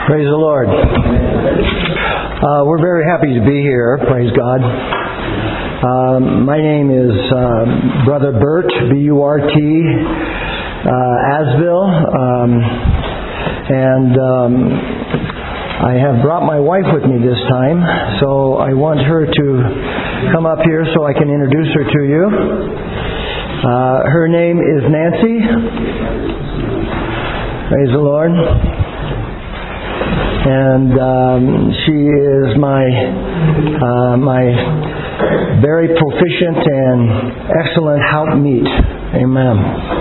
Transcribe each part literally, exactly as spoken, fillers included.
Praise the Lord. Uh, we're very happy to be here. Praise God. Um, my name is uh, Brother Bert, B U R T, uh, Asville. Um, and um, I have brought my wife with me this time, so I want her to come up here so I can introduce her to you. Uh, her name is Nancy. Praise the Lord. And um, she is my uh, my very proficient and excellent helpmeet. Amen.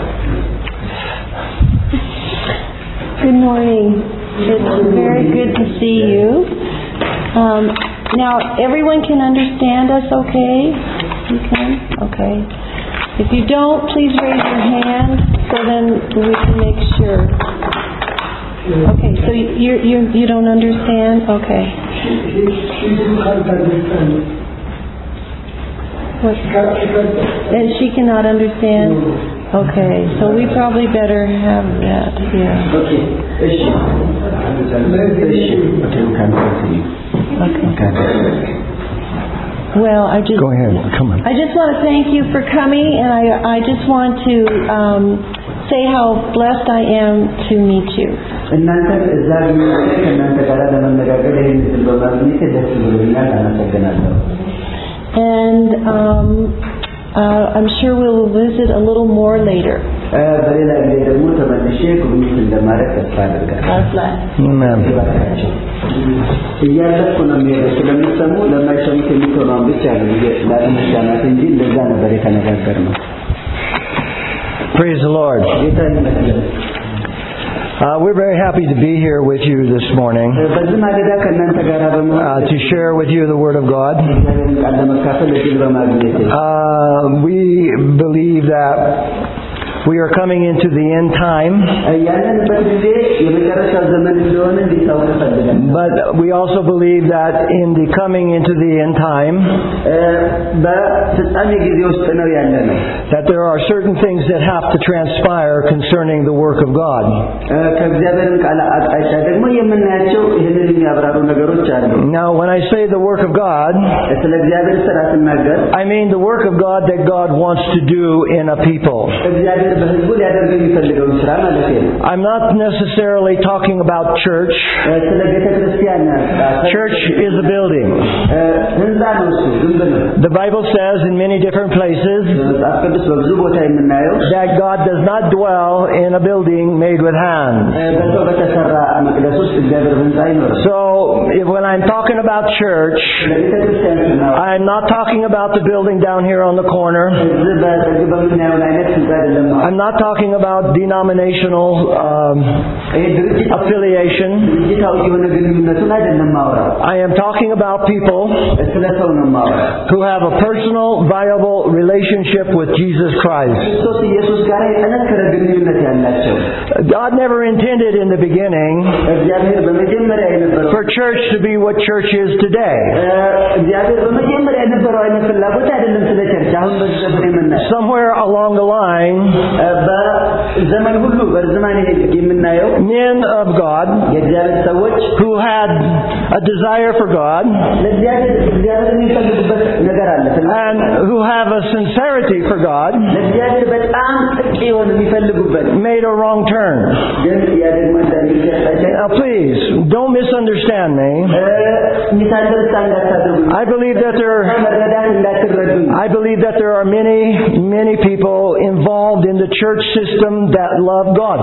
Good morning. It's very good to see you. Um, now, everyone can understand us okay? You can? Okay. If you don't, please raise your hand so then we can make sure. Okay, so you you you don't understand? Okay. What? And she cannot understand? Okay, so we probably better have that, yeah. Okay. Well, I just... Go ahead, come on. I just want to thank you for coming, and I I just want to um, say how blessed I am to meet you. And um, uh, I'm sure we'll visit a little more later. God bless. Amen. Praise the Lord. Uh, we're very happy to be here with you this morning uh, to share with you the Word of God. Uh, we believe that we are coming into the end time, but we also believe that in the coming into the end time, that there are certain things that have to transpire concerning the work of God. Now, when I say the work of God, I mean the work of God that God wants to do in a people. I'm not necessarily talking about church. Church is a building. The Bible says in many different places that God does not dwell in a building made with hands. So if, when I'm talking about church, I'm not talking about the building down here on the corner. I'm not talking about denominational um, affiliation. I am talking about people who have a personal, viable relationship with Jesus Christ. God never intended in the beginning for church to be what church is today. Somewhere along the line, men of God who had a desire for God and who have a sincerity for God made a wrong turn. Now please, don't misunderstand me. I believe that there I believe that there are many, many people involved in the church system that love God.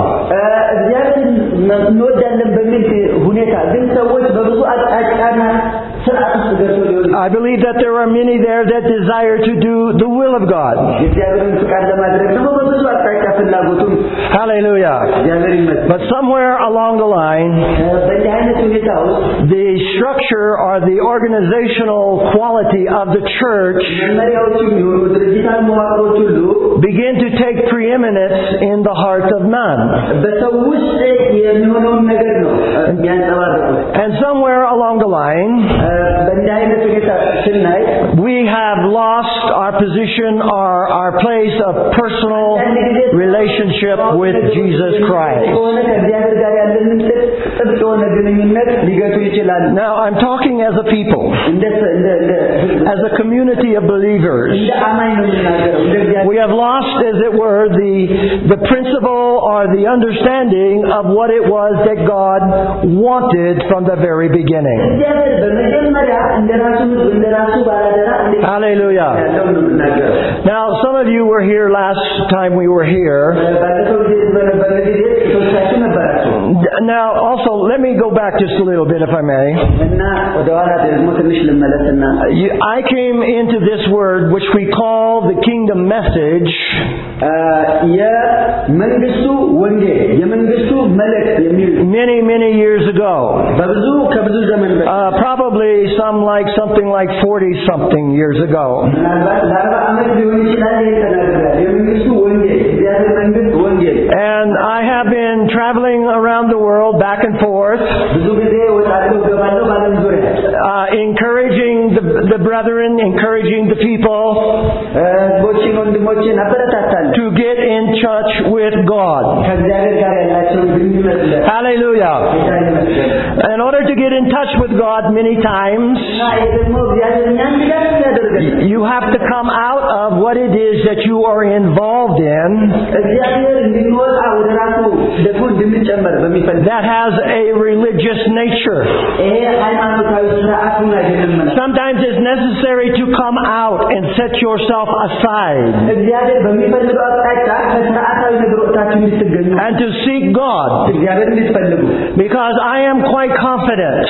I believe that there are many there that desire to do the will of God. Hallelujah. But somewhere along the line, the structure or the organizational quality of the church begin to take preeminence in the heart of man. And somewhere along the line, we we have lost our position or our place of personal relationship with Jesus Christ. Now, I'm talking as a people, as a community of believers. We have lost, as it were, the, the principle or the understanding of what it was that God wanted from the very beginning. Hallelujah. Now, some of you were here last time we were here. Now, also, let me go back just a little bit, if I may. I came into this word, which we call the kingdom message, many, many years ago. Uh, probably some like something like forty-something years ago. And I have been traveling around the world, back and forth, uh, encouraging the, the brethren, encouraging the people to get in touch with God. Hallelujah. In order to get in touch with God many times, you have to come out of what it is that you are involved in that has a religious nature. Sometimes it's necessary to come out and set yourself aside and to seek God, because I am quite confident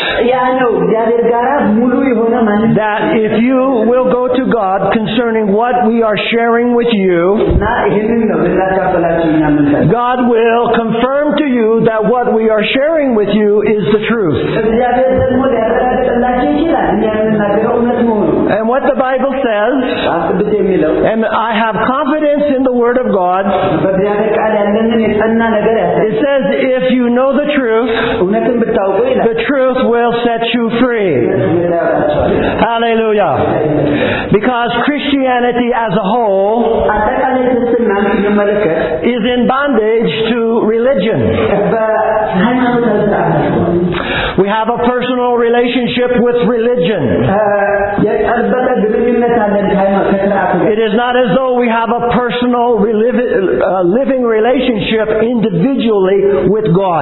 that if you will go to God concerning what we are sharing with you, God will confirm to you that what we are sharing with you is the truth. And what the Bible says, and I have confidence in the Word of God, it says if you know the truth, the truth will set you free. Hallelujah. Because Christianity as a whole is in bondage to religion. We have a personal relationship with religion. It is not as though we have a personal uh, living relationship individually with God.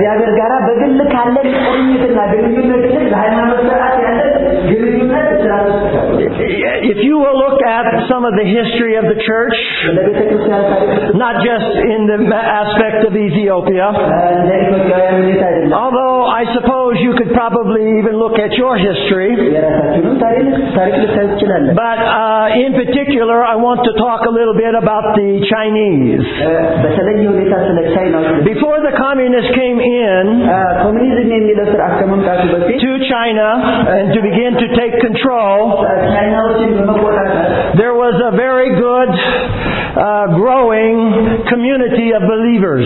If you will look at some of the history of the church, not just in the aspect of Ethiopia, although I suppose you could probably even look at your history, but uh, in particular I want to talk a little bit about the Chinese. Before the communists came in to China and to begin to take control, there was a very good uh, growing community of believers.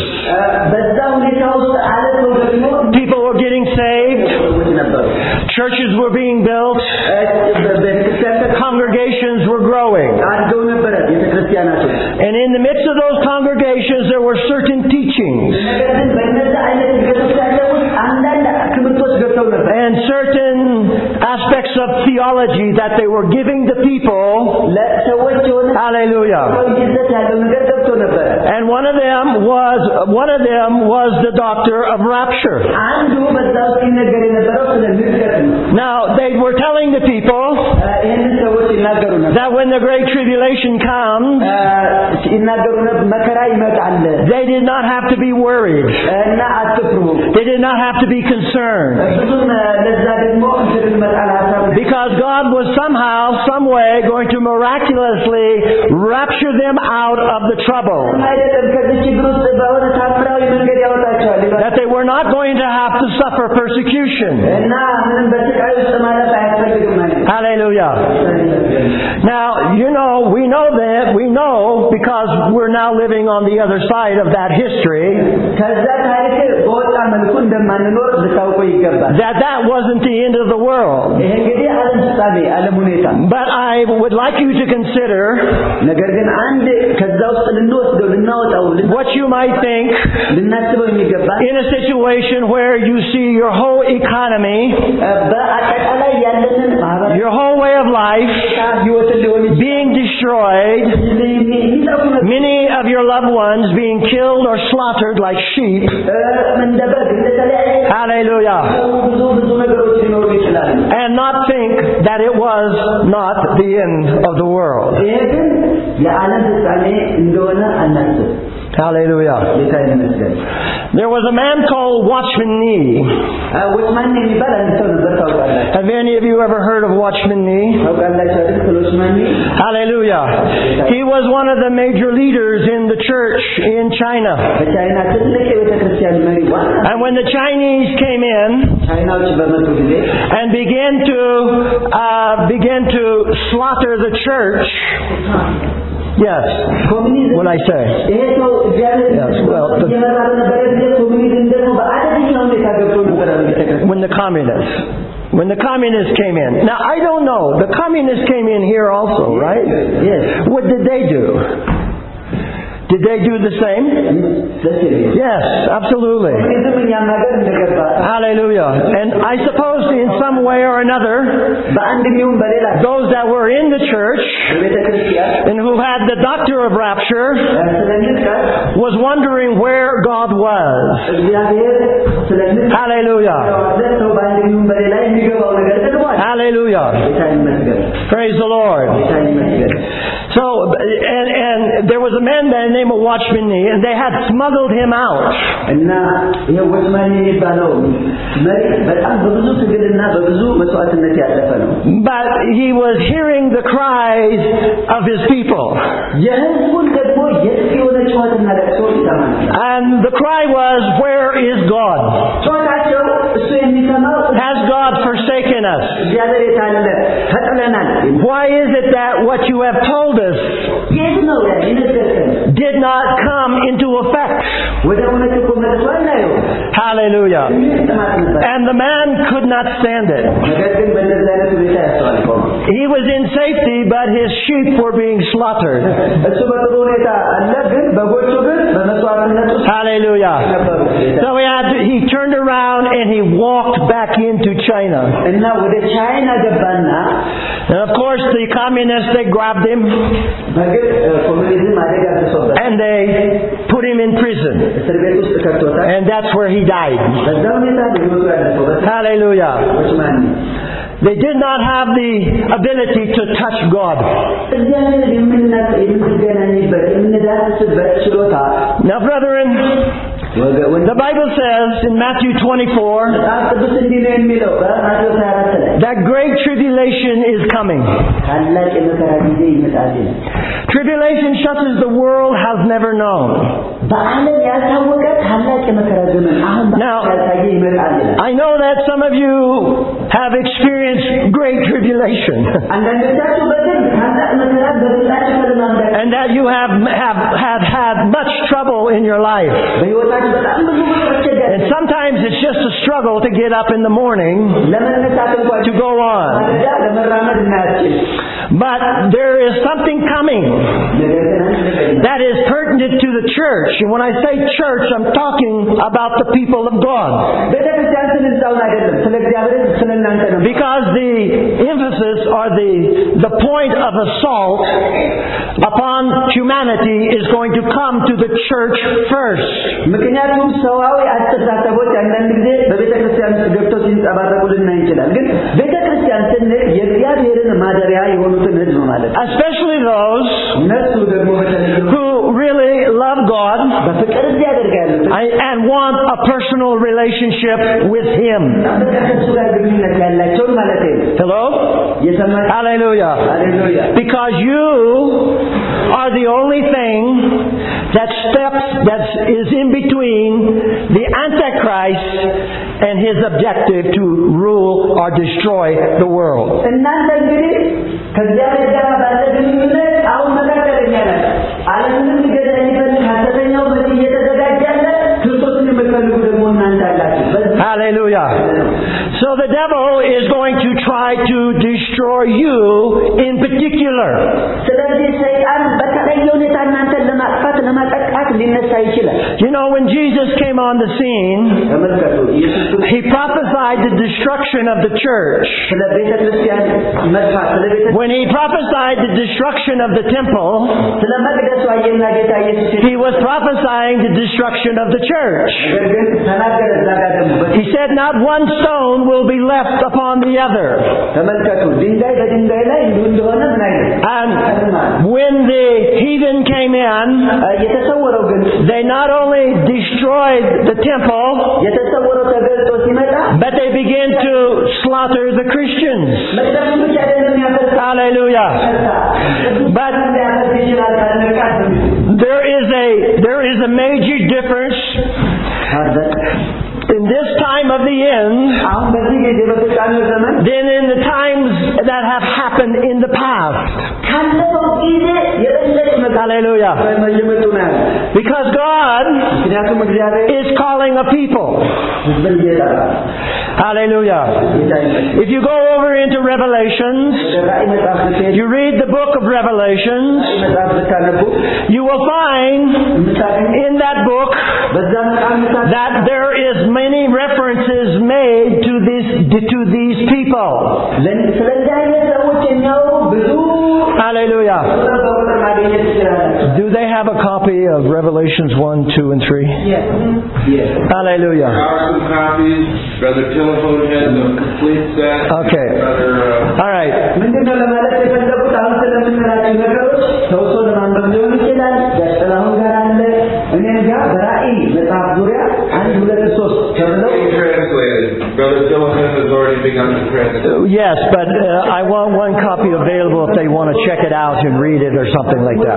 People were getting saved. Churches were being built. Congregations were growing. And in the midst of those congregations there were certain teachings and certain aspects of theology that they were giving the people. Hallelujah. And one of them was one of them was the doctor of rapture. Now they were telling the people that when the Great Tribulation comes, they did not have to be worried. They did not have to be concerned, because God was somehow, some way going to miraculously rapture them out of the trouble. That they were not going to have to suffer persecution. Hallelujah. Now, you know, we know that, we know because we're now living on the other side of that history, that that wasn't the end of the world. But I would like you to consider what you might think in a situation where you see your whole economy, your whole way of life being destroyed, many of your loved ones being killed or slaughtered like sheep. Hallelujah. And not think that it was not the end of the world. Hallelujah. There was a man called Watchman Nee. Have any of you ever heard of Watchman Nee? Hallelujah. He was one of the major leaders in the church in China. And when the Chinese came in and began to uh, began to slaughter the church. Yes. What I say? Yes. Well, the, when the communists, when the communists came in. Now I don't know. The communists came in here also, right? Yes. What did they do? Did they do the same? Yes, absolutely. Hallelujah. And I suppose in some way or another, those that were in the church and who had the doctor of rapture was wondering where God was. Hallelujah. Hallelujah. Praise the Lord. So, and, and there was a man by the name of Watchman Nee, and they had smuggled him out. But he was hearing the cries of his people. And the cry was, where is God? Has God forsaken us? Why is it that what you have told us did not come into effect? Hallelujah. And the man could not stand it. He was in safety, but his sheep were being slaughtered. Hallelujah. So he, had to, he turned around and he walked back into China. And of course the communists, they grabbed him and they put him in prison. And that's where he died. Hallelujah. They did not have the ability to touch God. Now, brethren, the Bible says in Matthew twenty-four that great tribulation is coming. Tribulation such as the world has never known. Now, I know that some of you have experienced great tribulation. And that you have, have, have had much trouble in your life. And sometimes it's just a struggle to get up in the morning to go on. But there is something coming that is pertinent to the church. And when I say church, I'm talking about the people of God. Because the emphasis or the, the point of assault upon humanity is going to come to the church first. Especially those who really love God and want a personal relationship with Him. Hello? Hallelujah. Because you are the only thing that steps, that is in between the Antichrist and his objective to rule or destroy the world. እናንተ እንግዲህ ከእግዚአብሔር ጋር ባለ ግንኙነት አሁን መካከለኛ ናችሁ። ዓለምን ሊገዛ የሚፈልግ ሐሰተኛው መሲህ እየተዘጋጀ ያለ ክርስቶስን የምትፈልጉ ደግሞ እናንተ አላችሁ። Hallelujah. So the devil is going to try to destroy you in particular. ስለዚህ ሰይጣን በተለየ ሁኔታ እናንተን ለማጥፋት ለማጠቃት ሊነሳ ይችላል። You know, when Jesus came on the scene, ተመልከቱ ኢየሱስ he prophesied the destruction of the church. ስለ ቤተ ክርስቲያን መጥፋት ስለ ቤተ When he prophesied the destruction of the temple, ስለ መቅደሱ አየና ጌታ ኢየሱስ he was prophesying the destruction of the church. ነገር ግን ተናገረ እዛ ጋር ደግሞ He said not one stone will be left upon the other. ተመልከቱ ድንጋይ በድንጋይ ላይ እንዲሁ እንደሆነ ምን አይነት And when the heathen came in, የተሰወረው ግን they not only destroyed the temple, የተሰወረው ተገልጦ ሲመጣ but they began to slaughter the Christians. መቅደሱ ብቻ አይደለም ያፈርሳል Hallelujah. But ሊያፈርስ ይችላል ካልነቃት there is a there is a major difference in this time of the end አሁን በዚህ ጊዜ በፍጻሜው ዘመን than in the times that have happened in the past. ካለፈው ጊዜ የበለጠ Hallelujah. መጀመጡ ነው ያለው Because God ምክንያቱም እግዚአብሔር is calling a people. ህዝብን እየጠራ Hallelujah. If you go over into Revelations, ራእይ መጽሐፍ ብትሄዱ you read the book of Revelations, መጽሐፍ ብታነቡ you will find in that book በዛ መጽሐፍ ምሳሌ that there is many references made to this to these people. ስለዚህ አይነት ሰዎች የሚያወሩ ብዙ Hallelujah. በቁጥር ማግኘት ትችላላችሁ። Do they have a copy of Revelations one, two, and three? Yes. Yes. Hallelujah. Some copies. Brother Telephone has a complete set. Okay. Brother, uh, All right. ምንድነው ለማለት የፈለጉት አሁን ስለምንላቸው ነገሮች ተውሶ ለማንበብ ሊሆን ይችላል። ገጠላሁን ጋር አለ እኔም ጋር በራእይ መጽሐፍ ዙሪያ አንድ ሁለት ሶስት ተብለው translated. Brother Telephone has already begun to translate. Yes, but uh, I want one copy available if they want to check it out and read it or something like that.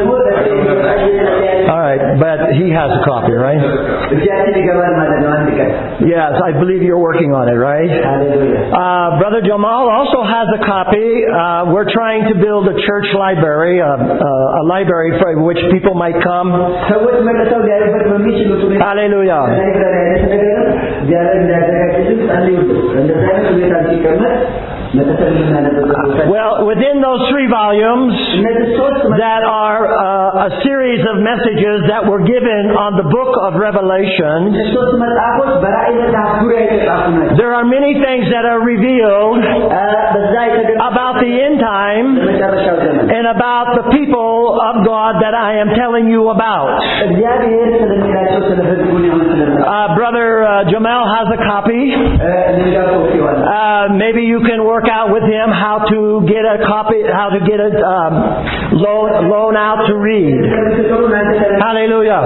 All right, but he has a copy, right? እጃችን ይገባል ማለት ነው አንድ ቀን Yes, I believe you're working on it, right? ሃሌሉያ Uh, Brother Jamal also has a copy. Uh, we're trying to build a church library, a, a, a library for which people might come. ሰዎች መጥተው ሊያዩበት በሚችሉት ሁኔታ Hallelujah. ላይብረሪ አይነት ነገር እግዚአብሔር እንዲያዘጋጅልን ጸልዩልን። እንደዛ አይነት ሁኔታ ሲቀመጥ መጥተን የምናነብበት ቦታ Well, within those three volumes እነዚህ ሶስት that are uh, a series of messages that were given on the book of Revelation, ሶስት መጽሐፎች በራእይ መጽሐፍ ዙሪያ የተጻፉ ናቸው። there are many things that are revealed በዛ የተገለጸ about the end time መጨረሻው ዘመን and about the people of God that I am telling you about. እግዚአብሔር ስለሚላቸው ስለ ህዝቡ ነው ስለሚላቸው Uh, Brother uh, Jamal has a copy. እንዲያ ኮፒ ይሆናል Uh, maybe you can work out with him how to get a copy, how to get a um, loan, loan out to read. Hallelujah.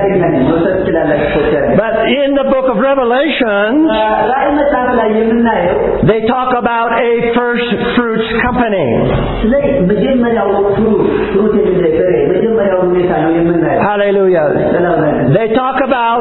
But in the book of Revelation, ራእይ መጽሐፍ ላይ የምናየው they talk about a first fruits company. ስለ መጀመሪያው ፍሩት ፍሩት የሚዘገረ መጀመሪያው ሁኔታ ነው የምናየው Hallelujah. They talk about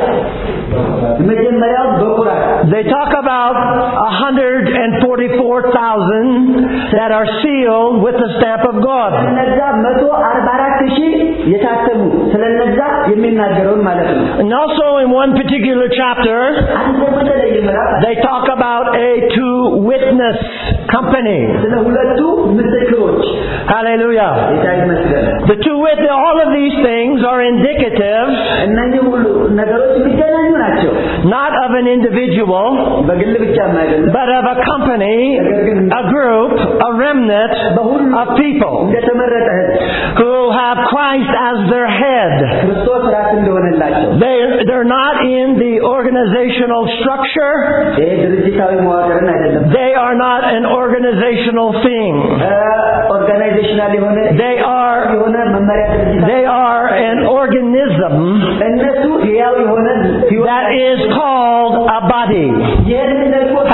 መጀመሪያው በኩራት they talk about one hundred forty-four thousand that are sealed with the stamp of God. እነዛ መቶ አርባ አራት ሺህ የታተሙ ስለነዛ የሚናገረው ማለት ነው። And also in one particular chapter, አንድ በተለየ ምዕራፍ they talk about a two witness company. ስለ ሁለቱ ምስክሮች Hallelujah. ጌታ ይመስገን። The two witness, all of these things are indicative እነዚህ ሁሉ ነገሮች የሚገናኙ ናቸው። not of an individual, በግል ብቻ አይደለም but of a company, a group, a remnant of people እንደተመረጠ ህዝብ who have Christ as their head. ክርስቶስ ራስ እንደሆነላቸው They, they're not in the organizational structure. ይሄ ድርጅታዊ መዋቅርን አይደለም They are not an organizational thing. ኦርጋናይዜሽናል የሆነ They are, የሆነ መመሪያ ድርጅት they are an organism እነሱ ሕያው የሆነ that is called a body. ይሄንን ደግሞ Hallelujah.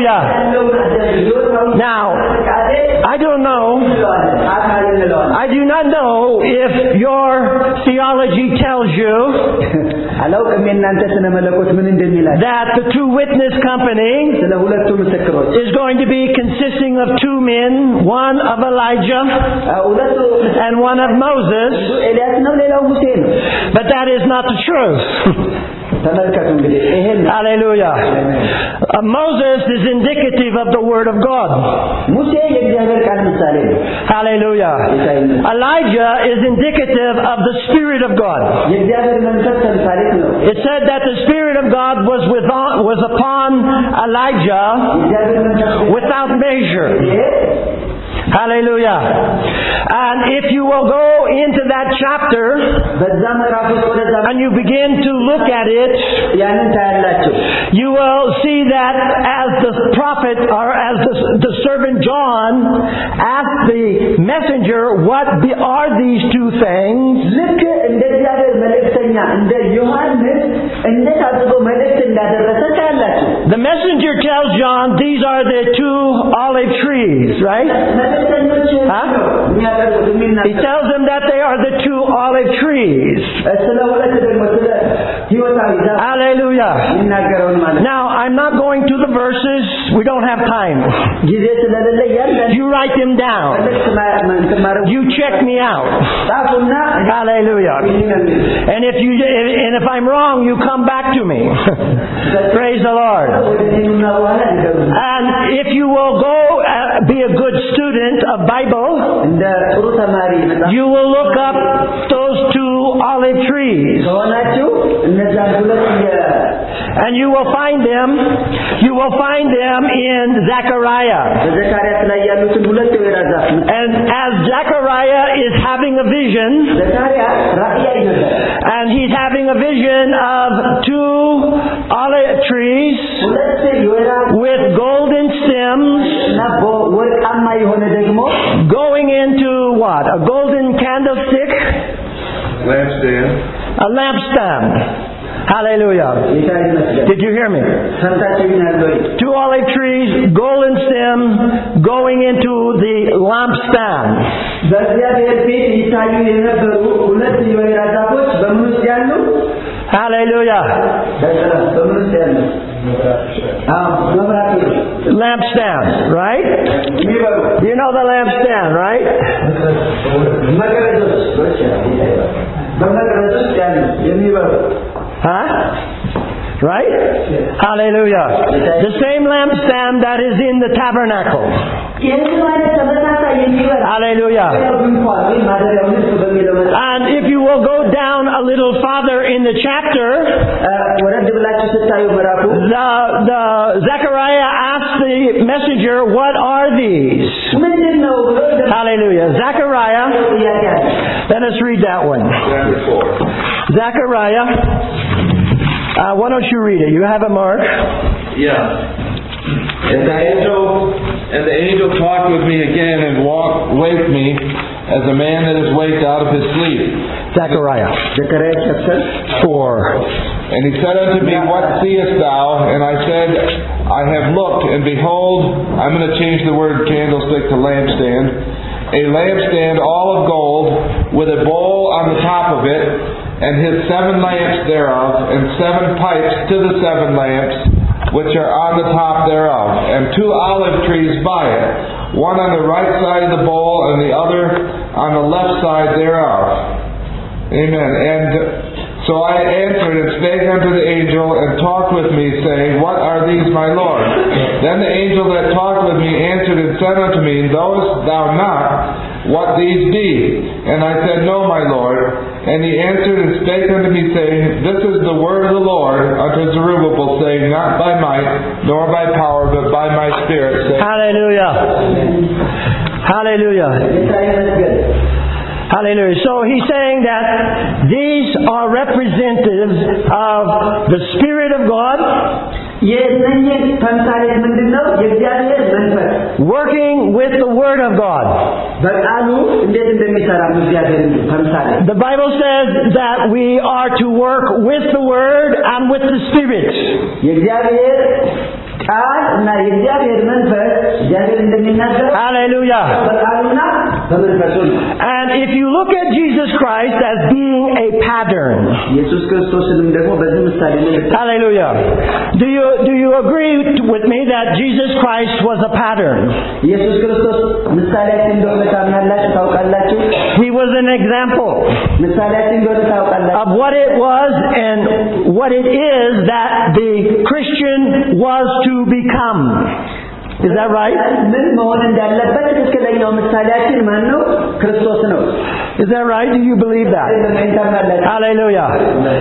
Hallelujah. Now, I don't know, I do not know if your theology tells you አላውቅም የእናንተ ስነ መለኮት ምን እንደሚላል that the two witness company ስለ ሁለቱ ምስክሮች is going to be consisting of two men, one of Elijah ሁለቱ and one of Moses, ኤልያስ ነው ሌላው ሙሴ ነው but that is not the truth. ተመልከቱ እንግዲህ ይሄን Hallelujah. Uh, Moses is indicative of the Word of God. ሙሴ የእግዚአብሔር ቃል ምሳሌ ነው Hallelujah. Elijah is indicative of the Spirit of God. የእግዚአብሔር መንፈስ ተምሳሌት ነው It said that the Spirit of God was with was upon Elijah without measure. Hallelujah. And if you will go into that chapter and you begin to look at it, you will see that as the prophet or as the, the servant John asked the messenger, what be, are these two things? The messenger tells John these are the two olive trees, right? Huh? He tells them that they are the two olive trees. Hallelujah. Now, I'm not going to the verses. We don't have time. You write them down. You check me out. Hallelujah. And if you and if I'm wrong, you come back to me. Praise the Lord. And if you will go uh, be a good student of Bible, you will look up those two olive trees. And you will find them, you will find them in Zechariah. And as Zechariah is having a vision, and he's having a vision of two olive trees with golden stems going into what? A golden candlestick? Lampstand. A lampstand. Hallelujah. Did you hear me? Two olive trees, golden stem, going into the lampstand. Hallelujah. Lampstand, right? You know the lampstand, right? Huh? Right? Hallelujah. The same lampstand that is in the tabernacle. Hallelujah. And if you will go down a little farther in the chapter, the, the Zechariah asked the messenger, what are these? Hallelujah. Zechariah, let us read that one. Zechariah, uh, why don't you read it? You have it, Mark? Yeah. And the angel, and the angel talked with me again and walked, waked me as a man that is waked out of his sleep. Zechariah. Zechariah chapter four. And he said unto me, what seest thou? And I said, I have looked, and behold, I'm going to change the word candlestick to lampstand. A lampstand all of gold, with a bowl on the top of it, and his seven lamps thereof, and seven pipes to the seven lamps, which are on the top thereof, and two olive trees by it, one on the right side of the bowl, and the other on the left side thereof. Amen. And so I answered and spake unto the angel, and talked with me, saying, what are these, my Lord? Then the angel that talked with me answered and said unto me, knowest thou not what these be? And I said, no, my Lord. And he answered and spake unto me, saying, this is the word of the Lord unto Zerubbabel, saying, not by might, nor by power, but by my Spirit. Saying, Hallelujah. Hallelujah. Hallelujah. So he's saying that these are representatives of the Spirit of God working with the Word of God. The Bible says that we are to work with the Word and with the Spirit. ቃል እና የእግዚአብሔር መንፈስ እግዚአብሔር እንደሚናገር Hallelujah. በቃሉና በመንፈሱ ነው። And if you look at Jesus Christ as being a pattern, ኢየሱስ ክርስቶስንም ደግሞ በዚህ ምሳሌ ነው። Hallelujah. Do you do you agree with me that Jesus Christ was a pattern? ኢየሱስ ክርስቶስ ምሳሌያችን እንደሆነ ታምናላችሁ ታውቃላችሁ? He was an example ምሳሌያችን እንደሆነ ታውቃላችሁ? of what it was and what it is that the Christian was to become. Is that right? ምን መሆን እንዳለበት ትክክለኛው ምሳሌያችን ማን ነው? ክርስቶስ ነው። Is that right? Do you believe that? Hallelujah.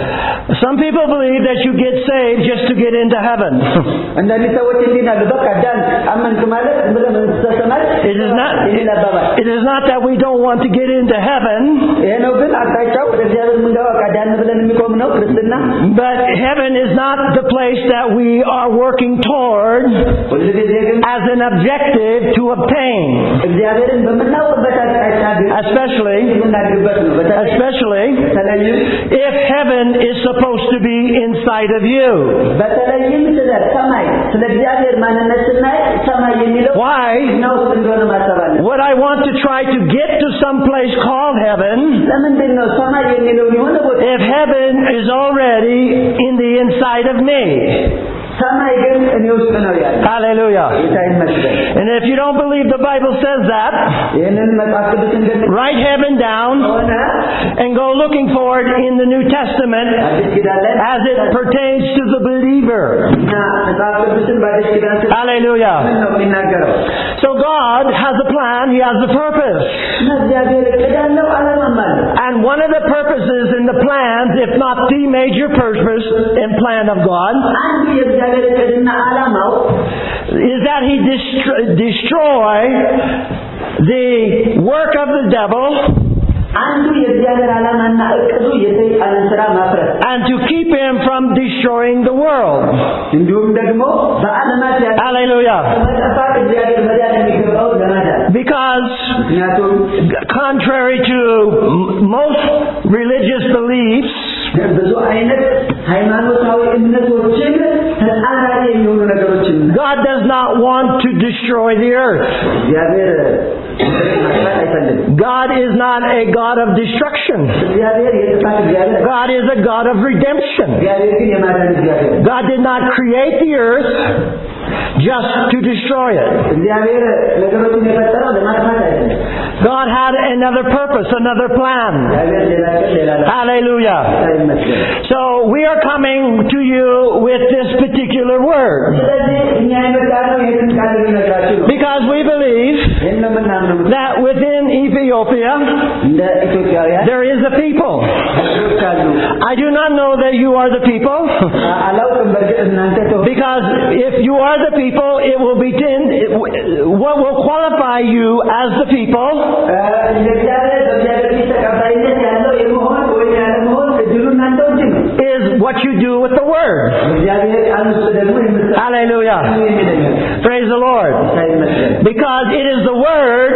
Some people believe that you get saved just to get into heaven. አንዳንድ ሰዎች እንዲህ ይላሉ፣ በቃ ዳን አመንክ ማለት ብለህ መንግሥተ ሰማይ It is not ይሄን አባባል It is not that we don't want to get into heaven. ይሄ ነው ግን አቅጣጫው ወደ እግዚአብሔር የምንገባው በቃ ዳን ብለን የሚቆም ነው ክርስትና። But heaven is not the place that we are working toward ሁልጊዜ ግን as an objective to obtain. እግዚአብሔርን በምናውቅበት አቅጣጫ ግን Especially የምናድግበት ነው። በተለይ especially በተለይም if heaven is supposed to be inside of you. በተለይም ስለ ሰማይ ስለ እግዚአብሔር ማንነት ስናይ ሰማይ የሚለው Why? ነው እንደሆነ ማሰብ አለ። Would I want to try to get to some place called heaven ለምንድን ነው ሰማይ የሚለው የሆነ ቦታ if heaven is already in the inside of me? ሰማይ ግን እኔ ውስጥ ነው ያለው። Hallelujah. ጌታ ይመስገን። And if you don't believe the Bible says that, ይህንን መጽሐፍ ቅዱስ እንደሚለው write heaven down ሆነ and go looking for it in the New Testament አዲስ ኪዳን ላይ as it pertains to the believer. እና መጽሐፍ ቅዱስን በአዲስ ኪዳን ስለ Hallelujah. ምን ነው የሚናገረው? So God has a plan, He has a purpose. እና እግዚአብሔር እቅድ አለው፣ ዓላማም አለው። And one of the purposes in the plans, if not the major purpose and plan of God, አንዱ የእግዚአብሔር እቅድና ዓላማው is that He destro- destroy the work of the devil አንዱ የእግዚአብሔር ዓላማና እቅዱ የሰይጣንን ሥራ ማፍረስ and to keep him from destroying the world. እንዲሁም ደግሞ በዓለማት ያለ Hallelujah. መጥፋት እግዚአብሔር መዳን የሚገባው ለማዳን Because ምክንያቱም contrary to m- most religious beliefs, ብዙ አይነት ሃይማኖታዊ እምነቶችን ተጻራሪ የሚሆኑ ነገሮችን God does not want to destroy the earth. እግዚአብሔር ማጥፋት አይፈልግም። God is not a God of destruction. እግዚአብሔር የጥፋት እግዚአብሔር God is a God of redemption. እግዚአብሔር ግን የማዳን እግዚአብሔር God did not create the earth just to destroy it. እግዚአብሔር ነገሮችን የፈጠረው ለማጥፋት አይደለም። God had another purpose, another plan. እግዚአብሔር ሌላ ቀን ሌላ ላ Hallelujah. ይመስገን። So we are coming to you with this particular word ስለዚህ እኛ የመጣነው ይህንን ቃል ልነግራችሁ ነው። because we believe ይህን ነው የምናምነው። that within Ethiopia እንደ ኢትዮጵያውያን there is a people. ህዝቦች አሉ። I do not know that you are the people አላውቅም በእርግጥ እናንተ ተው because if you are the people, it will be ten, it, what will qualify you as the people እንደ እግዚአብሔር በእግዚአብሔር ፊት ተቀባይነት ያለው የመሆን ወይም ያለመሆን እድሉ እናንተ እጅ ነው። is what you do with the word. እግዚአብሔር ቃል ውስጥ ደግሞ የምትሰ Hallelujah. Praise the Lord. Because it is the word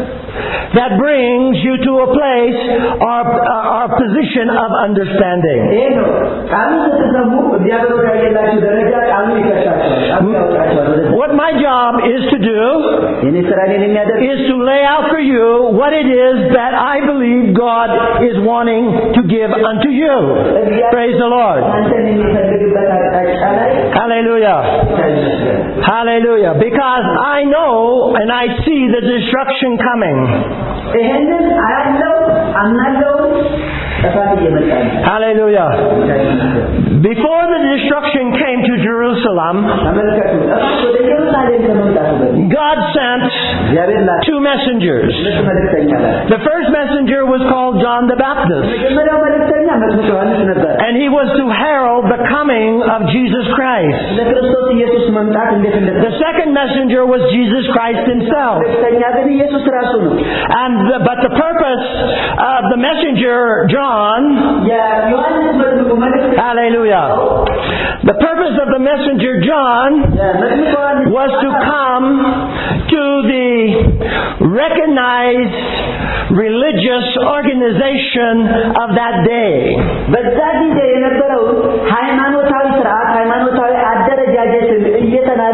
that brings you to a place or or position of understanding. ይሄ ነው ቃሉ ስትሰሙ እግዚአብሔር ወዳየላችሁ ደረጃ ቃሉ ይከሻችኋል፣ ቃሉ ያወጣችኋል ወደ What my job is to do የኔ ስራ ግን የሚያደርግ is to lay out for you what it is that I believe God is wanting to give unto you. Praise the Lord. አንተን የሚፈልግበት አቅጣጫ ላይ Hallelujah. Hallelujah. Because I know and I see the destruction coming. ይሄንን አያለው አምናለው ጥፋት እየመጣ ነው። Hallelujah. Before the destruction came to Jerusalem, ተመልከቱ ጥፋት ወደ ኢየሩሳሌም ከመምጣቱ በፊት God sent እግዚአብሔር ላ two messengers. ሁለት መልእክተኛ ላከ። The first messenger was called John the Baptist, መጀመሪያው መልእክተኛ መጥምቁ ዮሐንስ ነበር። and he was to herald the coming of Jesus Christ. ለክርስቶስ ኢየሱስ መምጣት እንዴት እንደተ The second messenger was Jesus Christ himself. መልእክተኛ ግን ኢየሱስ ራሱ ነው። And the, but the purpose of the messenger John, የዮሐንስ መጥምቁ መልእክተኛ hallelujah, the purpose of the messenger John መጥምቁ ዮሐንስ was to come to the recognized religious organization of that day. በዛ ጊዜ የነበረው ሃይማኖታዊ ስርዓት ሃይማኖታዊ አደረጃጀትን እየተናገ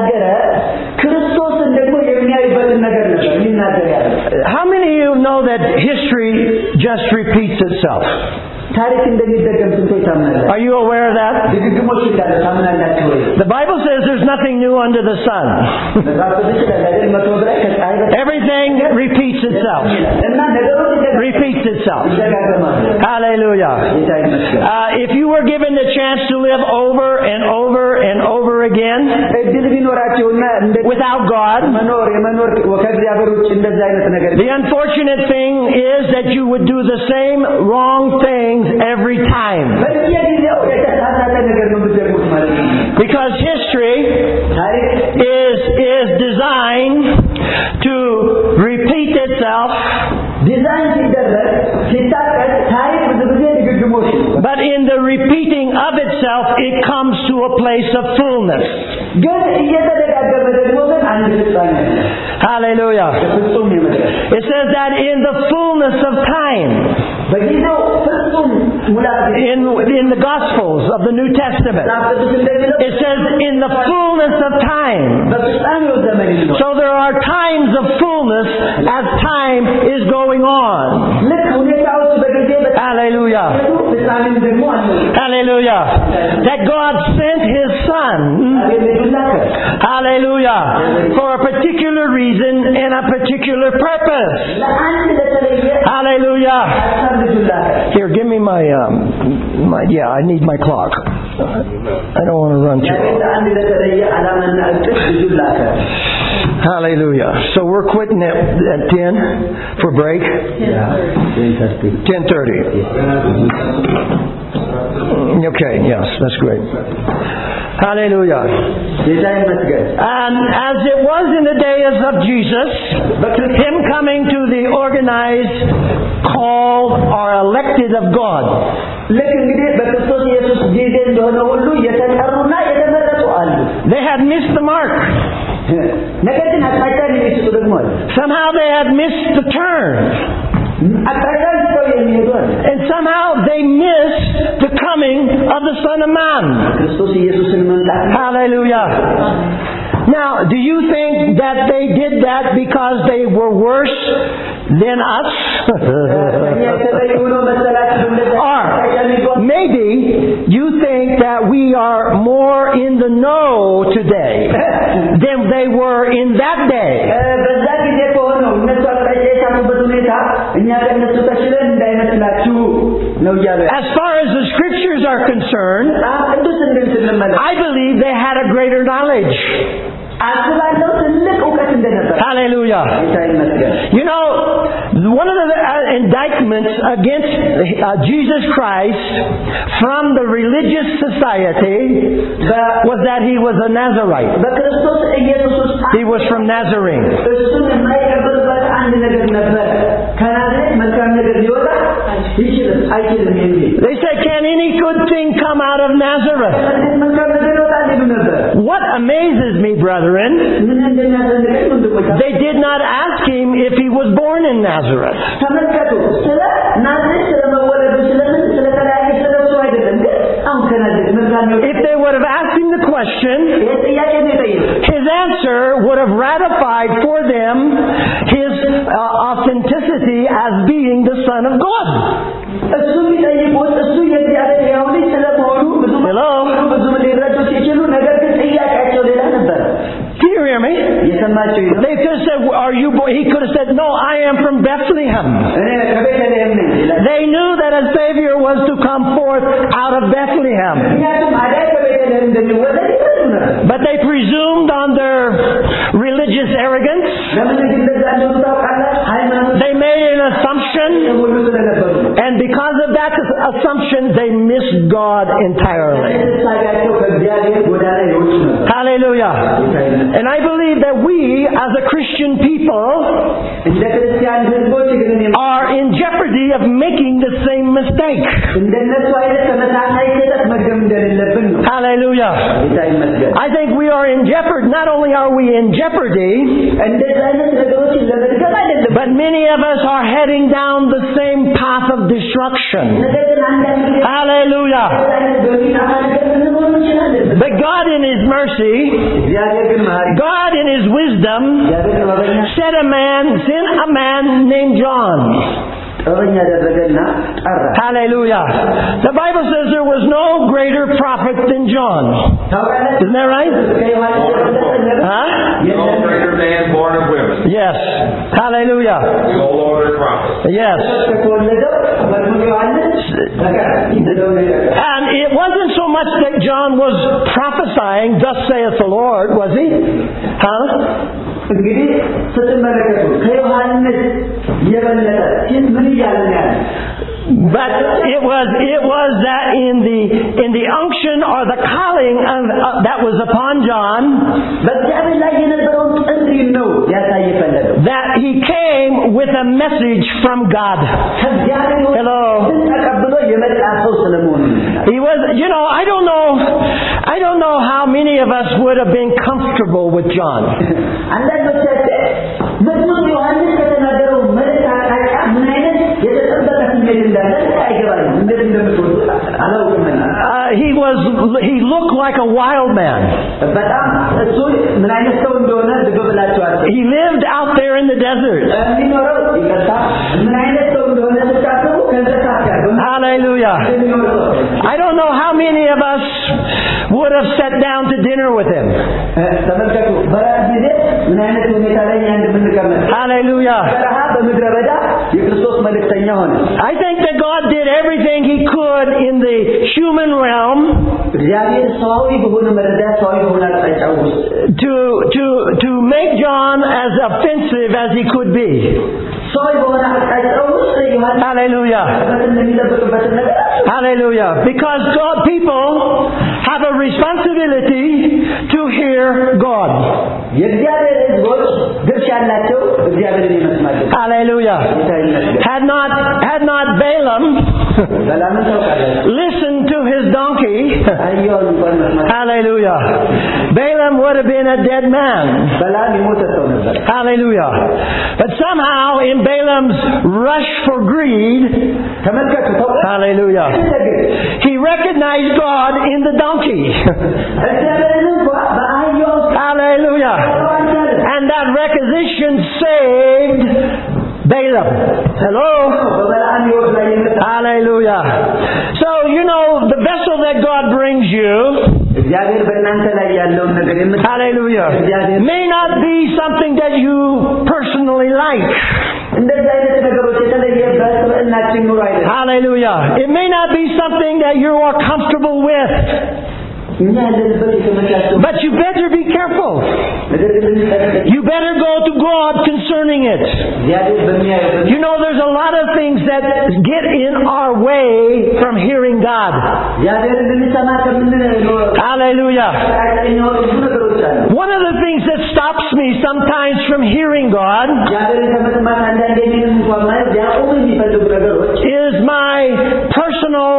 እየተናገረ ክርስቶስን ደግሞ የሚያይበትን ነገር ነበር የሚናገር ያለ። How many of you know that history just repeats itself? ታሪክ እንደሚደገም ስንቶች ታምናላችሁ? Are you aware of that? ድግግሞሽ እንዳለ ታምናላችሁ ወይ? The Bible says there's nothing new under the sun. መጽሐፍ ቅዱስ ይላል አይደል? መቶ ብላይ ከፀሐይ በታች Everything repeats itself. እና ነገሮች Repeats itself. ይደጋገማሉ። Hallelujah. ጌታ ይመስገን። Uh, if you were given the chance to live over and over and over again እድል ቢኖራቸውና እንደ without God, መኖር የመኖር ከእግዚአብሔር ውጭ እንደዛ አይነት ነገር the unfortunate thing is that you would do the same wrong things every time. በየጊዜው የተሳሳተ ነገር ነው የምትደርጉት ማለት ነው። Because history ታሪክ is is designed to repeat itself, ዲዛይን ሲደረግ ሲታቀድ ታሪክ ብዙ ጊዜ ድግግሞሽ ነው። but in the repeating of itself it comes to a place of fullness. ግን እየተደጋገመ ደግሞ ግን አንድ ፍጻሜ አለ። Hallelujah. ፍጹም ይመጣል። It says that in the fullness of time, በጊዜው ፍጹም ሙላት in in the Gospels of the New Testament, ቅዱስ እንደሚለው it says in the fullness of time. በፍጻሜው ዘመን ነው። So there are times of fullness as time is going on. ልክ ሁኔታዎች በጊዜ Hallelujah. ፍጻሜም ደግሞ አለ። Hallelujah. That God sent His Son. Hallelujah. For a particular reason and a particular purpose. ለአንድ ለተለየ Hallelujah. ሀሳብ ልጁን ላከ። Here, give me my, um, my, yeah, I need my clock. I don't want to run too long. ለአንድ ለተለየ ዓላማና እቅድ ልጁን ላከ። Hallelujah. So we're quitting at, at ten for break? ten thirty. Okay, yes, that's great. Hallelujah. ጌታ ይመስገን። And as it was in the days of Jesus, Him coming to the organized, called, or elected of God. ልክ እንግዲህ በክርስቶስ ኢየሱስ ጊዜ እንደሆነ ሁሉ የተጠሩና የተመረጡ አሉ። They had missed the mark. ነገር ግን አቅጣጫን የሚስቱ ደግሞ አሉ። Somehow they had missed the turn. አቅጣጫን ስተው የሚሄዱ አሉ። And somehow they missed the coming of the Son of Man. ክርስቶስ ኢየሱስን መምጣት Hallelujah. Now, do you think that they did that because they were worse than us? Or maybe you think that we are more in the know today than they were in that day. በዛ ጊዜ ከሆነው እነሱ አቅጣጫ የሳቱበት ሁኔታ እኛ ከእነሱ ተሽለን እንዳይመስላችሁ ነው እያለ As far as the scriptures are concerned, ቅዱስ እንደም ስንመለከት I believe they had a greater knowledge. አስባለሁ ትልቅ እውቀት እንደነበር። Hallelujah. ጌታ ይመስገን። You know, one of the uh, indictments against uh, Jesus Christ from the religious society was that He was a Nazarite. በክርስቶስ ኢየሱስ ውስጥ He was from Nazarene. እሱን የማይቀበልበት አንድ ነገር ነበር። ከናዝሬት መልካም ነገር ሊወጣ ይችላል አይችልም የሚል They said, can any good thing come out of Nazareth? መልካም ነገር ይወጣል ይሉ ነበር። What amazes me, brethren, ምን እንደሚያስደንቀኝ ወንድሞች they did not ask Him if He was born in Nazareth. ተመልከቱ። ስለ ናዝሬት ስለመወለዱ ስለምን ስለተለያየ ስለሱ አይደለም ግን አሁን ከናዝሬት መልካም ይወጣል If they would have asked Him the question, ይሄ ጥያቄ ነው የጠየቁት። His answer would have ratified for them His uh, authenticity as being the Son of God. እሱ ቢጠይቁት እሱ የእግዚአብሔር ሕያው ልጅ ስለመሆኑ ብዙ Hello? ብዙ ሊረዱ ሲችሉ ነገር ግን ጥያቄያቸው ሌላ ነበር። Do you hear me? የሰማችሁ ነው። They could have said, "Are you?" Bo-? He could have said, "No, I am from Bethlehem." እኔ ከቤተልሔም ነኝ ይላል። They knew that a Savior was to come forth out of Bethlehem, ምክንያቱም አዳኝ ከቤተልሔም እንደሚወለድ ይረዱ ነበር። but they presumed on their religious arrogance. ለምን ግን እንደዛ እንደሆኑ ታውቃላችሁ? ሃይማኖት They made an assumption, ሁሉ ስለነበሩ and because of that assumption, they missed God entirely. ሳጋቸው ከእግዚአብሔር ጎዳና ይወጡ ነበር። Hallelujah. And I believe that we, as a Christian people, እንደ ክርስቲያን ሕዝቦች ግን እኔ are in jeopardy of making the same mistake. እንደነሱ አይነት ተመሳሳይ ስህተት መድገም እንደሌለብን ነው። Hallelujah. Hallelujah. ጌታ ይመስገን። I think we are in jeopardy. Not only are we in jeopardy, እንደዚህ አይነት ነገሮችን ለመድገም አይደለም፣ but many of us are heading down the same path of destruction. ነገር ግን አንዳንድ ጊዜ Hallelujah. አይነት በሚናፋ ነገር ልንሆን እንችላለን። But God in His mercy, እግዚአብሔር ግን መሐሪ፣ God in His wisdom, እግዚአብሔር ጥበበኛ sent a man, sent a man named John. ጥበበኛ ያደረገና ጠራ። Hallelujah. The Bible says there was no greater prophet than John. ታውቃለህ? Isn't that right? ከዮሐንስ የበለጠ ነቢይ Huh? No greater man born of women. Yes. Hallelujah. No Lord or prophet. Yes. ከተወለደው መጥምቁ ዮሐንስ በቀር እንደው ነገር And it wasn't so much that John was prophesying, thus saith the Lord, was he? Huh? እንግዲህ ስትመለከቱ ከዮሐንስ የበለጠ ሲል ምን እያለ ነው ያለው? But it was it was that in the in the unction or the calling of, uh, that was upon John, በእግዚአብሔር ላይ የነበረውን ጥሪ ነው ያሳይ ፈለገው። that he came with a message from God. ከእግዚአብሔር Hello. ተቀብሎ የመጣ ሰው ስለመሆኑ He was, you know, I don't know, I don't know how many of us would have been comfortable with John. አንዳንዶቻችን መጥምቁ ዮሐንስ ከተናገረው መልእክት አቅጣጫ ምን አይነት የተጠበቀ ስሜት እንዳለ አይገባኝም። እንዴት እንደምትወዱ አላውቅምና Uh, he was, he looked like a wild man. በጣም እሱ ምን አይነት ሰው እንደሆነ ልብ ብላችኋል። He lived out there in the desert. የሚኖረው ይቀጣ ምን አይነት ሰው እንደሆነ ስታስቡ ከእንስሳት ጋር Hallelujah. የሚኖረው I don't know how many of us would have sat down to dinner with him. ተመልከቱ በራስ ጊዜ ምን አይነት ሁኔታ ላይ እኛ እንደምንቀመጥ Hallelujah. በረሃ በምድረ በዳ የክርስቶስ መልእክተኛ ሆነ። I think that God did everything He could in the human realm እግዚአብሔር ሰዋዊ በሆነ መረዳት ሰዋዊ በሆነ አቅጣጫ ውስጥ to to to make John as offensive as he could be. ሰዋዊ በሆነ አቅጣጫ ውስጥ ዮሐንስ Hallelujah. እንደሚጠብቅበት ነገር Hallelujah. Because God people have a responsibility to hear God. የእግዚአብሔር ሕዝቦች ድርሻ ያላቸው እግዚአብሔርን የመስማት ነው። Hallelujah. Had not had not Balaam ሰላምን ታውቃለህ? listened to his donkey, አህያውን እንኳን መስማት hallelujah, Balaam would have been a dead man. በላም የሞተ ሰው ነበር። Hallelujah. But somehow in Balaam's rush for greed, ተመልከቱ ታውቃለህ? hallelujah, he recognized God in the donkey. እግዚአብሔርን እንኳን በአህያው Hallelujah. And that requisition saved Balaam. Hello? በበላም ሕይወት ላይ የመጣ Hallelujah. So, you know, the vessel that God brings you, እግዚአብሔር በእናንተ ላይ ያለውን ነገር የምታ hallelujah, may not be something that you personally like. እንደዚህ አይነት ነገሮች የተለየ በስብዕናችን ኑሮ አይደለም። Hallelujah. It may not be something that you are comfortable with. እኛ ያለንበት የተመቻቸው But you better be careful. ነገር ግን ልንጠነቀቅ You better go to God concerning it. እግዚአብሔር በሚያየው You know, there's a lot of things that get in our way from hearing God. እግዚአብሔር እንድንሰማ ከምንኖረው Hallelujah. አቅጣጫኛው ብዙ ነገሮች አሉ። One of the things that stops me sometimes from hearing God እግዚአብሔርን ከመስማት አንዳንዴ እኔንም እንኳን ማለት ሊያቆሙ የሚፈልጉ ነገሮች is my personal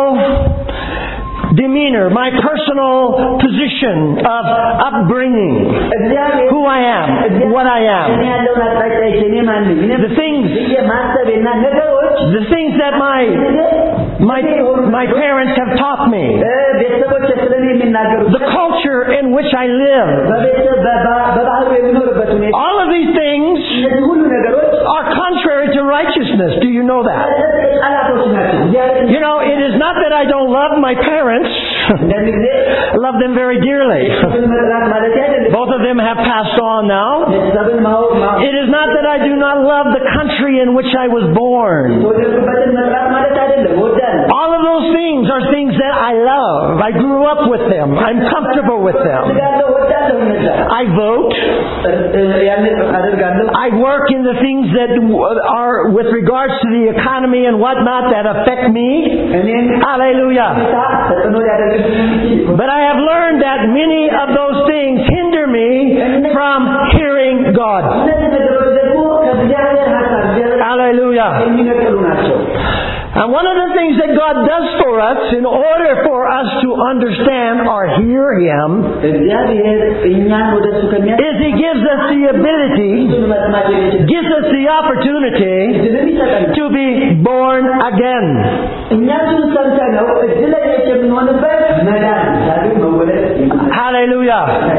demeanor, my personal position of upbringing, እግዚአብሔር who I am, what I እኔ am, ያለውን አቅጣጫ እኔ ማን ነኝ እኔ the things, ማሰቤና ነገሮች the things that my my my parents have taught me, ቤተሰቦች ስለኔ የሚናገሩት the culture in which I live. በቤተሰብ በባህሉ የሚኖርበት ሁኔታ All of these things እነዚህ ሁሉ ነገሮች are contrary to righteousness. Do you know that? ጠላቶች ናቸው። You know, it is not that I don't love my parents. እንደዚህ ጊዜ I love them very dearly. ቤተሰብን መጥላት ማለት አይደለም። Both of them have passed on now. ቤተሰብን ማወቅ ማወቅ It is not that I do not love the country in which I was born. የተወለድኩበትን መጥላት ማለት አይደለም። እወዳለሁ። All of those things are things that I love. I grew up with them. I'm comfortable with them. እወዳለሁ እወዳለሁ እነዛ I vote. ያንን አደርጋለሁ። I work in the things that are with regards to the economy and whatnot that affect me. እኔን Hallelujah. ተጽዕኖ ሊያደርግብኝ ይችላል። But I have learned that many of those things hinder me from hearing God. እነዚህ ነገሮች ደግሞ ከእግዚአብሔር ሀሳብ እግዚአብሔር Hallelujah. የሚነቅሉ ናቸው። And one of the things that God does for us in order for us to understand or hear Him እግዚአብሔር እኛን ወደሱ ከሚያ is He gives us the ability, gives us the opportunity to be born again. እኛን ሰምተነው እድለኞች የምንሆንበት መዳን ዳግም መወለድ Hallelujah.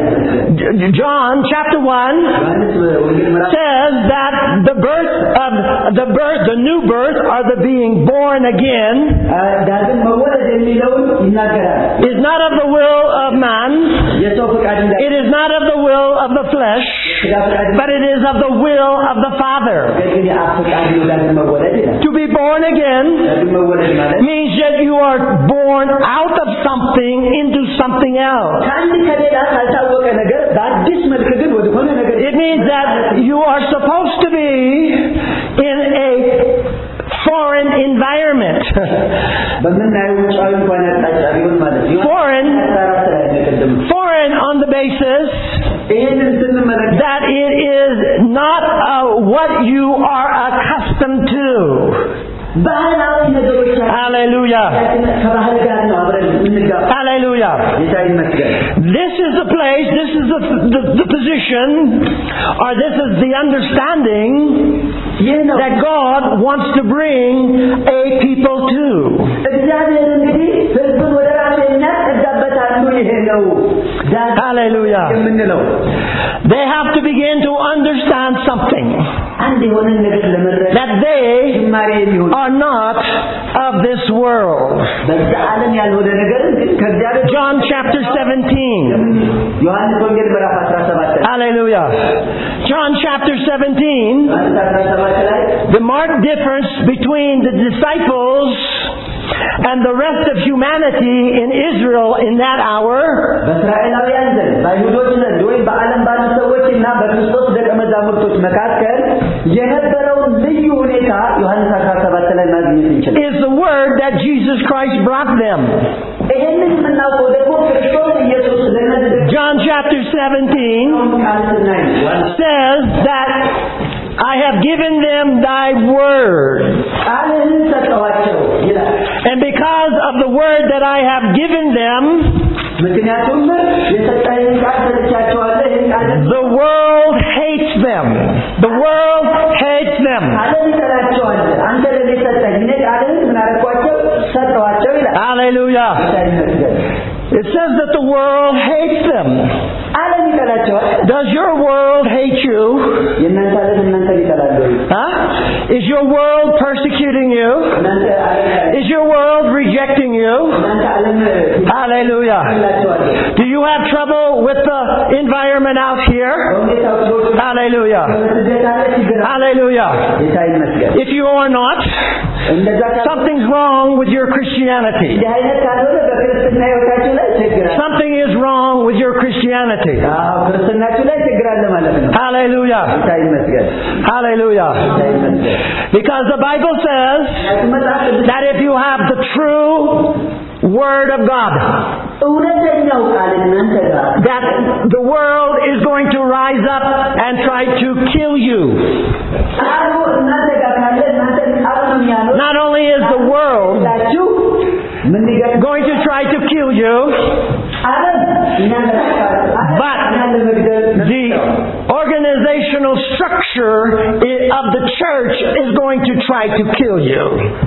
John chapter one says that the birth of the birth, the new birth, or the being born again, ዳግም መወለድ የሚለውን ይናገራል። is not of the will of man. የሰው ፈቃድ እንደ It is not of the will of the flesh, but it is of the will of the Father. ግን የአብ ፈቃድ ነው ዳግም መወለድ ይላል። To be born again ዳግም መወለድ ማለት means that you are born out of something into something else. ከአንድ ከሌላ ካልታወቀ ነገር በአዲስ መልክ ግን ወደ ሆነ ነገር It means that you are supposed to be in a foreign environment. በምናየው ውጫዊ እንኳን አጣጫ ቢሆን ማለት ነው። Foreign, foreign on the basis ይሄንን ስንመለከት that it is not uh, what you are accustomed to. ባህላዊ ነገሮች Hallelujah. ከባህል ጋር ነው አብረን እንጋባ። Hallelujah. ጌታ ይመስገን። This is the place, this is the, the, the position, or this is the understanding ይህ ነው that God wants to bring a people to. እግዚአብሔር እንግዲህ ሕዝቡን ወደ ራሱ የሚያስጠጋበት አንዱ ይሄ ነው። Hallelujah. የምንለው They have to begin to understand something, አንድ የሆነ ነገር ለመረዳት that they ጅማሬ የሚሆን are not of this world. በዛ ዓለም ያልሆነ ነገር ግን ከእግዚአብሔር John chapter seventeen. ዮሐንስ ወንጌል ምዕራፍ አስራ ሰባት Hallelujah. John chapter seventeen. ዮሐንስ አስራ ሰባት ላይ The marked difference between the disciples and the rest of humanity in Israel in that hour በእስራኤላውያን ዘንድ በአይሁዶች ዘንድ ወይም በዓለም ባሉ ሰዎችና በክርስቶስ ደቀ መዛሙርቶች መካከል የነበረውን ልዩ ሁኔታ ዮሐንስ አስራ ሰባት ላይ ማግኘት እንችላለን። is the word that Jesus Christ brought them. ይሄንን የምናውቀው ደግሞ ክርስቶስ ኢየሱስ ለነዚህ John chapter seventeen says that I have given them thy word. ቃልህን ሰጠኋቸው ይላል። And because of the word that I have given them, ምክንያቱም የሰጠኸኝ ቃል ሰጥቻቸዋለሁ። ይህን ቃል the world hates them. The world hates them. ዓለም ይጠላቸዋል። አንተ ለኔ ሰጠኝ፣ እኔ ቃልህን ምን አደረኳቸው? ሰጠኋቸው ይላል። Hallelujah. ጌታ ይመስገን። It says that the world hates them. ዓለም ይጠላቸዋል። Does your world hate you? የእናንተ ዓለም እናንተን ይጠላል ወይ? Huh? Is your world persecuting you? እናንተ ዓለም Is your world rejecting you? እናንተ ዓለም Hallelujah. ይጠላቸዋል። Do you have trouble with the environment out here? በሁኔታው ሰዎች Hallelujah. በስደት አለ ችግር አለ። Hallelujah. ጌታ ይመስገን። If you are not, እንደዛ ካለ something's wrong with your Christianity. እንዲህ አይነት ካልሆነ በክርስትና ሕይወታችሁ ላይ ችግር አለ። Something is wrong with your Christianity. አዎ ክርስትናችሁ ላይ ችግር አለ ማለት ነው። Hallelujah. ጌታ ይመስገን። Hallelujah. ጌታ ይመስገን። Because the Bible says መጽሐፍ ቅዱስ that if you have the true Word of God, እውነተኛው ቃል እናንተ ጋር that the world is going to rise up and try to kill you. ቃሉ እናንተ ጋር ካለ እናንተ ቃሉ ነው የሚያኖር። Not only is the world ላችሁ ምን ይገርም going to try to kill you, ዓለም እናንተ but ለመግደል the organizational structure i- of the church is going to try to kill you.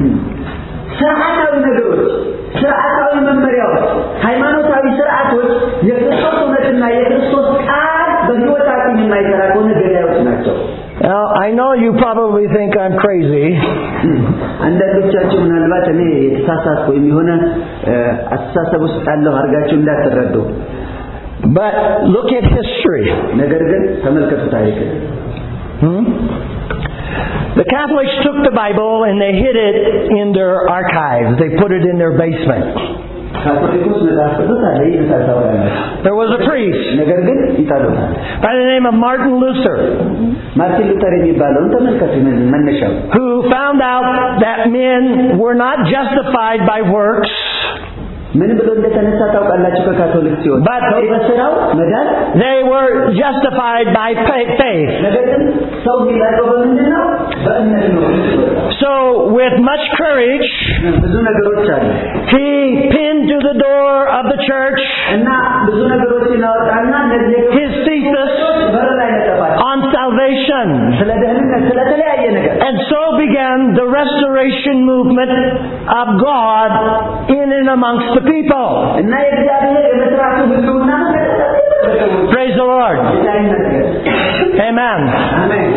ስርዓታዊ ነገሮች፣ ስርዓታዊ መመሪያዎች፣ ሃይማኖታዊ ስርዓቶች የክርስቶስ እውነትና የክርስቶስ ቃል በሕይወታችን የማይሰራ ከሆነ ገዳዮች ናቸው። Now, I know you probably think I'm crazy, አንዳንዶቻችሁ ምናልባት እኔ የተሳሳትኩ ወይም የሆነ አስተሳሰብ ውስጥ ያለው አድርጋችሁ እንዳትረዱ። but look at history. ነገር ግን ተመልከቱ ታሪክን። Hmm? The Catholics took the Bible and they hid it in their archives. They put it in their basement. ካቶሊኮች መጽሐፍ ቅዱስ አለ ይታሰባል። There was a priest ነገር ግን ይጣሉታል። by the name of Martin Luther ማርቲን ሉተር የሚባለውን ተመልከቱ መነሻው who found out that men were not justified by works, ምን ብሎ እንደተነሳ ታውቃላችሁ? ከካቶሊክ ሲሆን But ሰው በስራው መዳን they were justified by fa- faith. ነገር ግን ሰው የሚላቀው በምንድን ነው? በእምነት ነው። So with much courage ብዙ ነገሮች አሉ He pinned to the door of the church እና ብዙ ነገሮችን አወጣና እነዚህ his thesis በር ላይ ለጠፋል on salvation. ስለ ደህንነት ስለ ተለያየ ነገር And so began the restoration movement of God in and amongst the people. እና የእግዚአብሔር የመስራቱ ህልውና Praise the Lord. Amen. አሜን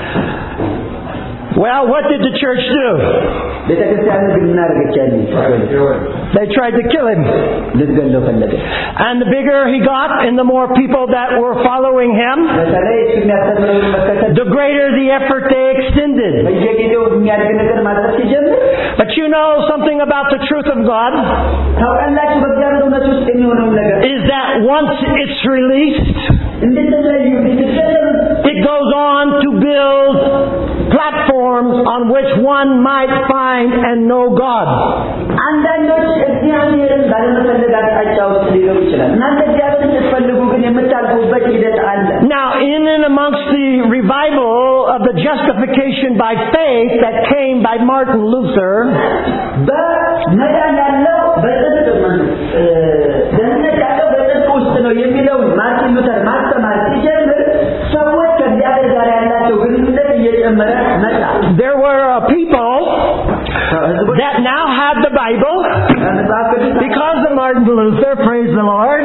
Well, what did the church do? ቤተክርስቲያን ግን ምን አደረገቻለች? They tried to kill him. ልትገለው ፈለገች And the bigger he got and the more people that were following him, በተለይ እሱ የሚያስተምረውን መከተል the greater the effort they extended. በየጊዜው የሚያድግ ነገር ማድረግ ሲጀምር But you know something about the truth of God ታውቃላችሁ በእግዚአብሔር እውነት ውስጥ የሚሆነው ነገር is that once it's released, እንድትለዩ እንድትገለሉ it goes on to build platforms on which one might find and know God. አንዳንዶች እግዚአብሔርን ባለመፈለግ አቅጣጫ ውስጥ ሊገቡ ይችላል እናንተ እግዚአብሔርን ስትፈልጉ ግን የምታልፉበት ሂደት አለ Now, in and amongst the revival of the justification by faith that came by Martin Luther, በመዳን ያለው በጽድቅ ደህንነት ያለው በጽድቅ ውስጥ ነው የሚለውን ማርቲን ሉተር ማስተማር ሲጀምር ሰዎች ከእግዚአብሔር ጋር ያላቸው ግንኙነት እየጨመረ መጣ there were uh, people that now had the Bible because of Martin Luther, praise the Lord.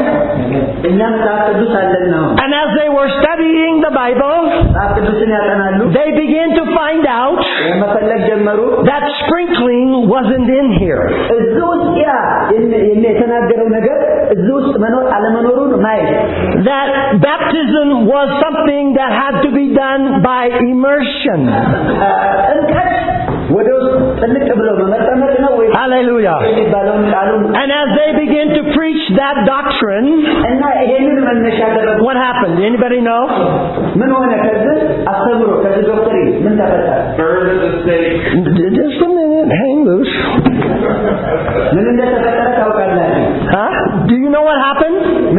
And as they were studying the Bible, they began to find out that sprinkling wasn't in here. That baptism was something that had to be done by immersion. Hallelujah. And as they begin to preach that doctrine, what happened? Anybody know? Just a minute, hang loose. Huh? Do you know what happened?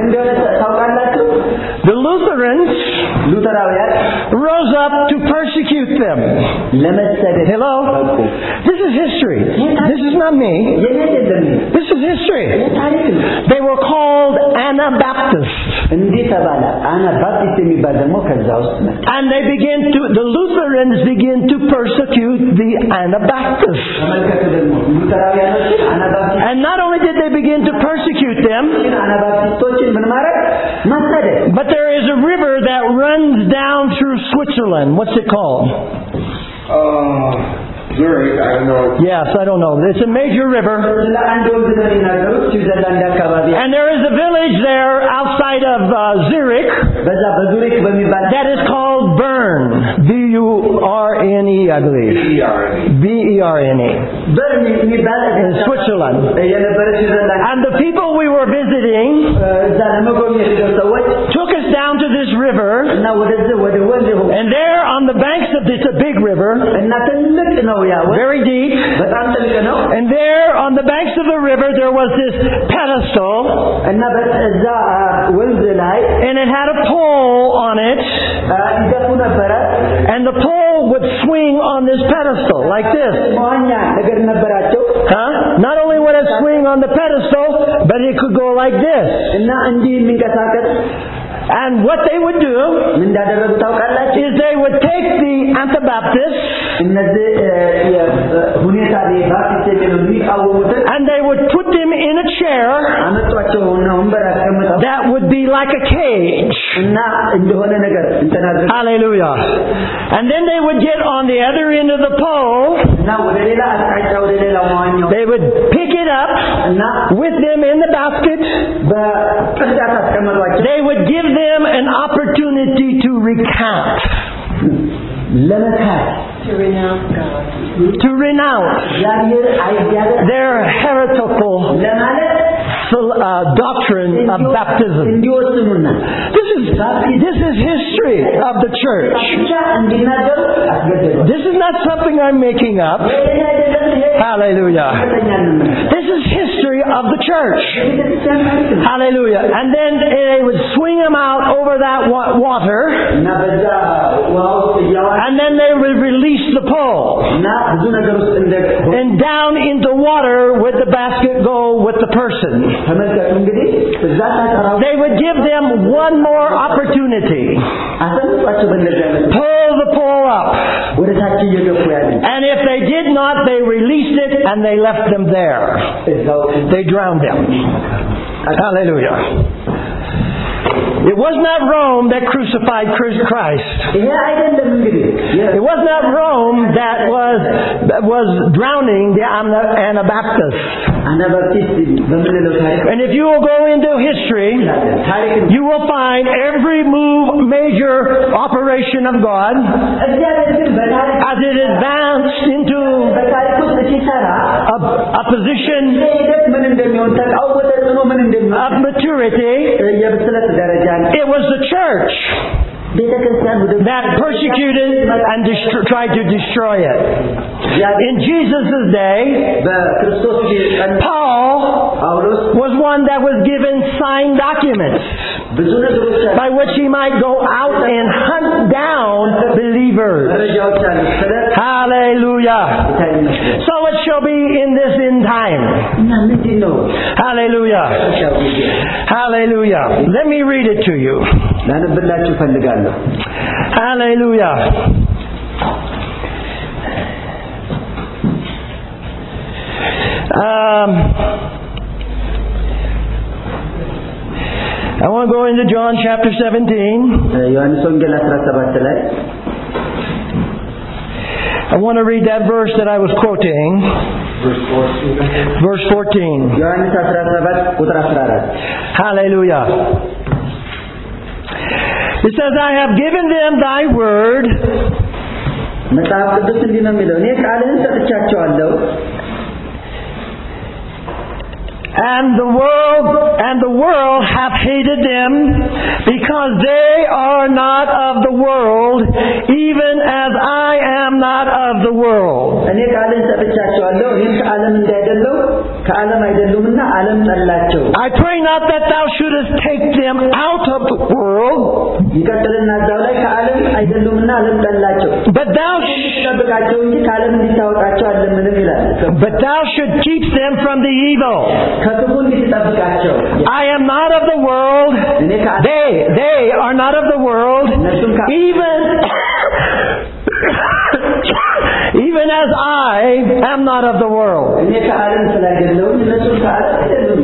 The Lutherans rose up to persecute them. Hello? This is history. This is not me. This is history. They were called Anabaptists. And they began to, the Lutherans began to persecute the Anabaptists. And not only did they begin to persecute them, but there is a river that runs down through Switzerland. What's it called? Uh, Zurich, I don't know. Yes, I don't know. It's a major river. And there is a village there outside of uh, Zurich that is called Bern. B U R N E, I believe. B E R N E. In Switzerland. And the people we were visiting took us down to this river. And there on the banks of this, a big river, very deep, and there on the banks of the river there was this pedestal, and it had a pole on it, and the pole would swing on this pedestal like this. Huh? Not only would it swing on the pedestal, but it could go like this. And what they would do is they would take the Anabaptists and they would put them in a chair that would be like a cage. Hallelujah. And then they would get on the other end of the pole. They would pick it up with them in the basket. They would give them an opportunity to recant. To renounce God. To renounce their heretical uh, doctrine of baptism. This is this is history of the church. This is not something I'm making up. Hallelujah. This is history of the church. Hallelujah. And then they would swing them out over that water. And then they would release the pole. እና ብዙ ነገር ውስጥ እንደ And down into water would the basket go with the person. ተመልከቱ እንግዲህ እዛ ታጠራው They would give them one more opportunity. አሰልጧቸው በእንደዚህ አይነት Pull the pole up. ወደ ታች እየገፉ ያለ And if they did not, they released it and they left them there. እዛው They drowned them. Hallelujah. It was not Rome that crucified Christ. ይሄ አይደለም እንግዲህ It was not Rome that was that was drowning the Anabaptists. አናባፕቲስት በምንለው ታሪክ And if you will go into history, ታሪክ you will find every move, major operation of God, እግዚአብሔር ግን በታሪክ as it advanced into በታሪክ ውስጥ ሲሰራ a, a position ሂደት ምን እንደሚሆን ተቃውሞ ተጽዕኖ ምን እንደሚሆን of maturity. የብስለት ደረጃ It was the church ቤተክርስቲያን ወደ that persecuted and destro- tried to destroy it. In Jesus' day, በክርስቶስ ቀን Paul ጳውሎስ was one that was given signed documents ብዙ ነገሮች by which he might go out and hunt down believers. መረጃዎች አሉ ስለ Hallelujah. So it shall be in this end time. እና ምንድን ነው Hallelujah. Hallelujah. Let me read it to you. ላነብላችሁ ፈልጋለሁ Hallelujah. Um, I want to go into John chapter seventeen. ዮሐንስ ወንጌል አስራ ሰባት ላይ I want to read that verse that I was quoting. Verse fourteen. ዮሐንስ አስራ ሰባት ቁጥር አስራ አራት Hallelujah. It says, I have given them thy word. መጽሐፍ ቅዱስ እንዲህ ነው የሚለው እኔ ቃልህን ሰጥቻቸዋለሁ And the world and the world hath hated them because they are not of the world, even as I am not of the world. እኔ ቃልህን ሰጥቻቸዋለሁ እኔም ከዓለም እንዳይደለሁ ከዓለም አይደሉምና ዓለም ጠላቸው I pray not that thou shouldest take them out of the world, ይቀጥልና እዛው ላይ ከዓለም አይደሉምና ዓለም ጠላቸው but thou sh- ጠብቃቸው እንጂ ከዓለም እንዲታወቃቸው አለምንም ይላል but thou should keep them from the evil. ከክፉ እንድትጠብቃቸው I am not of the world. እኔ ከዓለም They they are not of the world, even even as I am not of the world. እኔ ከዓለም ስላይደለሁ እነሱ ከዓለም አይደሉም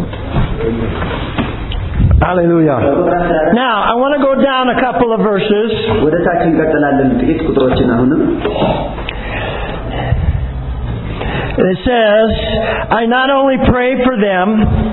Hallelujah. Now, I want to go down a couple of verses. ወደ ታች እንቀጥላለን ጥቂት ቁጥሮችን አሁንም It says, I not only pray for them.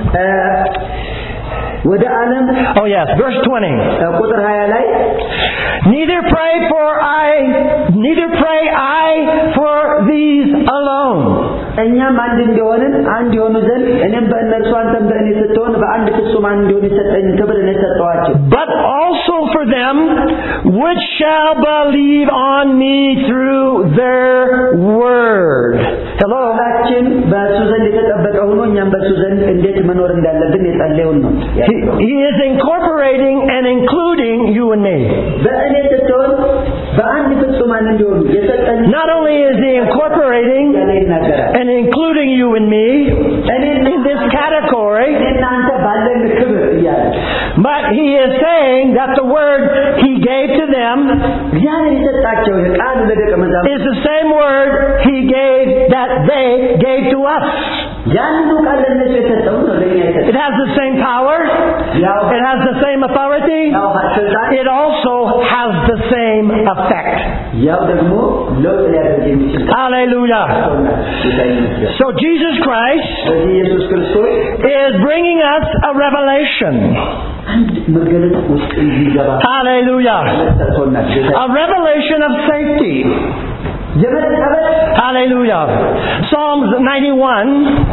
ወደ ዓለም Oh yes, verse twenty. ቁጥር ሀያ ላይ Neither pray for I, neither pray I for these alone. እኛም አንድ እንደሆንን አንድ የሆኑ ዘንድ እኔም በእነርሱ አንተም በእኔ ስትሆን በአንድ ፍጹም አንድ እንዲሆኑ የሰጠኝ ክብር እኔ ሰጠኋቸው But also for them which shall believe on me through their word. Hello? ሁላችን በእሱ ዘንድ የተጠበቀ ሆኖ እኛም በእሱ ዘንድ እንዴት መኖር እንዳለብን የጸለየውን ነው He, he is incorporating and including you and me. በእኔ ስትሆን በአንድ ፍጹም አንድ እንዲሆኑ የሰጠኝ Not only is he incorporating ያለ ይናገራል and including you and me in this category, እናንተ ባለን ክብር እያለ but he is saying that the word he gave to them እግዚአብሔር የሰጣቸው ቃል ለደቀ መዛሙርቱ is the same word he gave that they gave to us. ያንኑ ቃል ለእነሱ የሰጠው ነው ለእኛ የሰጠው It has the same power. It has the same authority. ያው ስልጣን It also has the same effect. ያው ደግሞ ለውጥ ሊያደርግ የሚችል Hallelujah. So Jesus Christ ስለዚህ ኢየሱስ ክርስቶስ is bringing us a revelation. አንድ መገለጥ ውስጥ እንዲገባ Hallelujah. ሰጥቶናል A revelation of safety. የመጠበቅ Hallelujah. Psalms ninety-one.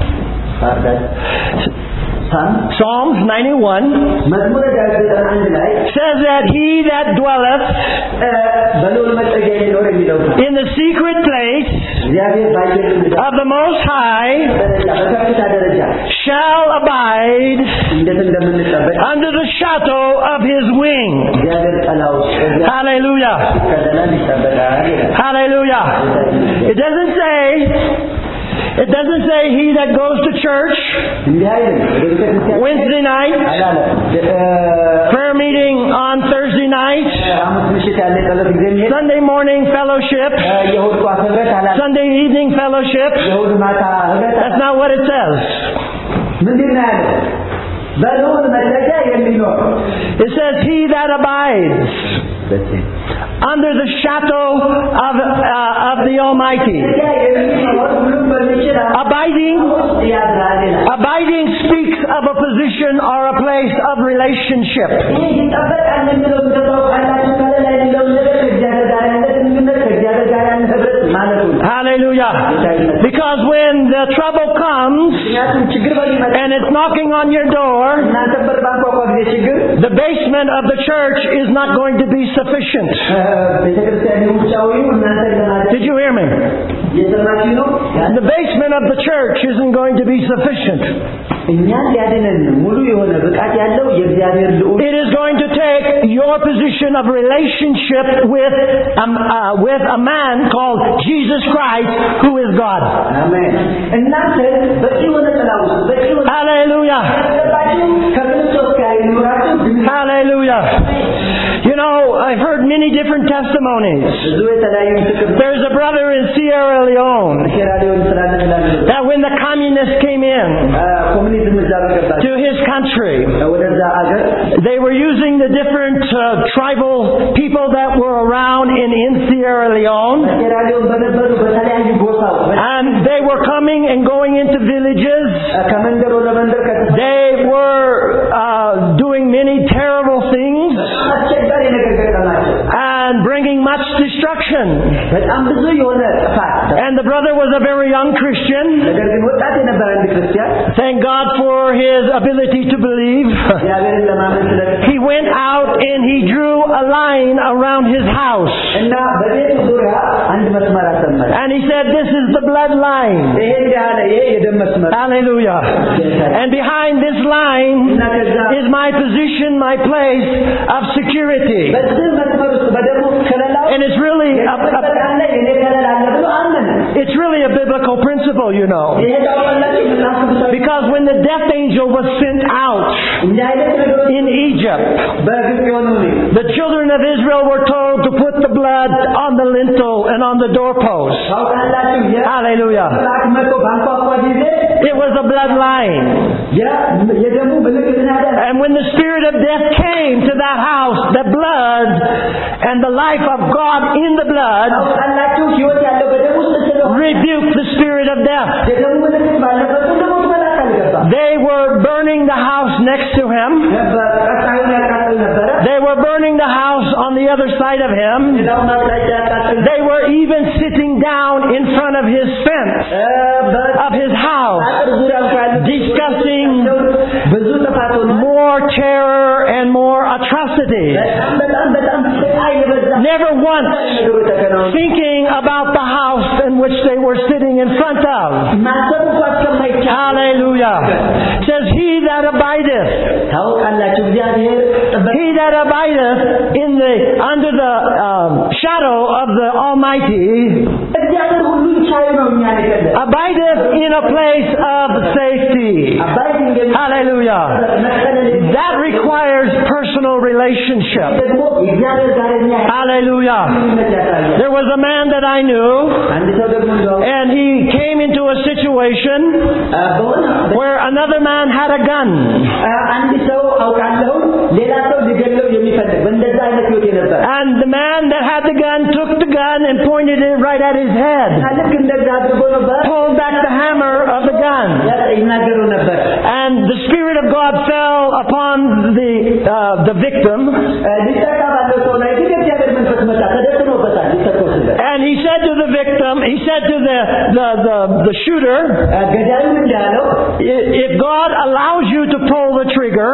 Psalms ninety-one መዝሙረ ዳዊት ዘጠና አንድ ላይ says that he that dwelleth በልዑል መጠጊያ የሚኖር የሚለው in the secret place እግዚአብሔር ባየር of the Most High ደረጃ በከፍታ ደረጃ shall abide እንዴት እንደምንጠበቅ under the shadow of His wing. እግዚአብሔር ጥላው Hallelujah. ከደላን ይጠበቃል ይላል። Hallelujah. It doesn't say It doesn't say he that goes to church እንዲህ አይልም። Wednesday night, አላለም። prayer meeting on Thursday night, ሐሙስ ምሽት ያለ ጸሎት ጊዜ ነው። Sunday morning fellowship, የእሑድ ጧት ህብረት አላለም። Sunday evening fellowship. የእሑድ ማታ ህብረት That's not what it says. ምንድን ነው ያለው? በልዑል መጠጊያ የሚኖር It says he that abides under the shadow of uh, of the Almighty. Abiding Abiding speaks of a position or a place of relationship. Hallelujah. Because when the trouble comes and it's knocking on your door, the basement of the church is not going to be sufficient. Did you hear me? The basement of the church isn't going to be sufficient. It is going to take your position of relationship with um, uh, with a man called Jesus Christ, who is God. Amen. Hallelujah. Hallelujah. You know, I've heard many different testimonies. There's a brother in Sierra Leone that when the communists came in to his country, they were using the different uh, tribal people that were around in, in Sierra Leone, and they were coming and going into villages. They were uh, doing many terrible things and bringing much destruction. And the brother was a very young Christian. Thank God for his ability to believe. He went out and he drew a line around his house. And he said, "This is the bloodline." Hallelujah. And behind this line is my position, my place of security. And it's really a, a, it's really a biblical principle, you know. Because when the death angel was sent out in Egypt, the children of Israel were told to put the blood on the lintel and on the doorpost. Hallelujah. It was a bloodline. And when the spirit of death came to that house, the blood and the life of God in the blood rebuked the spirit of death. They were burning the house next to him. They were burning the house on the other side of him. They were even sitting down in front of his fence of his house, discussing more terror and more atrocity. Never once thinking about the house in which they were sitting in front of. Hallelujah. It says, "He that abideth, he that abideth in the under the um, shadow of the Almighty, abideth in a place of safety." Hallelujah. That requires personal relationship. Hallelujah. There was a man that I knew, and he came into a situation where another man had a gun. And the man that had the gun took the gun and pointed it right at his head. Pulled back the hammer of the gun. And the Spirit of God fell upon the uh, the victim. And he said to the victim, he said to the the, the, the shooter, if God allows you to pull the trigger,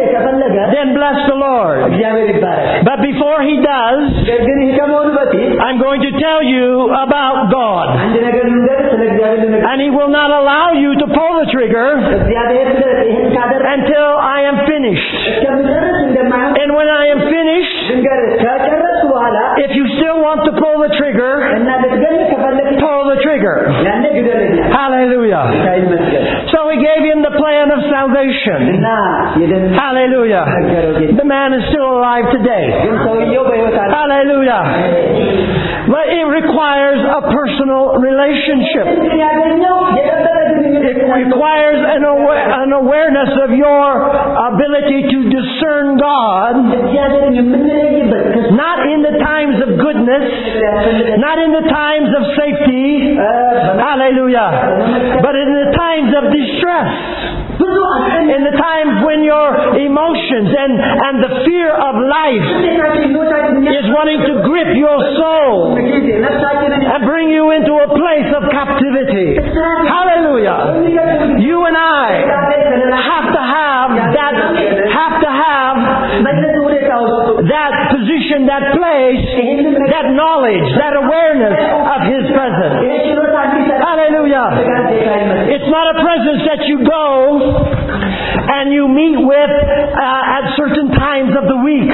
then bless the Lord. But before he does, I I'm going to tell you about God. አንድ ነገር ልንገር ስለ እግዚአብሔር ልንገር And He will not allow you to pull the trigger እግዚአብሔር ይህን ካደረገ until I am finished. እስከምጨርስ እንደማይሆን And when I am finished, ልንገር ከጨረስኩ በኋላ if you still want to pull the trigger, እና ልትገል ከፈለክ pull the trigger. ያኔ ግደለኛ Hallelujah. ይመስገን So He gave him the plan of salvation. እና የደን Hallelujah. The man is still alive today. ግን ሰውየው በሕይወት አለ Hallelujah. But it requires a personal relationship. ያገኘው የጠበቀ ግንኙነት It requires an, awa- an awareness of your ability to discern God, እግዚአብሔርን የምንለይበት not in the times of goodness, not in the times of safety, hallelujah, but in the times of distress, ብዙ in the times when your emotions and, and the fear of life is wanting to grip your soul and bring you into a place of captivity. Hallelujah. You and I have to have that, have to have that position, that place, that knowledge, that awareness of His presence. Hallelujah. It's not a presence that you go and you meet with uh, at certain times of the week.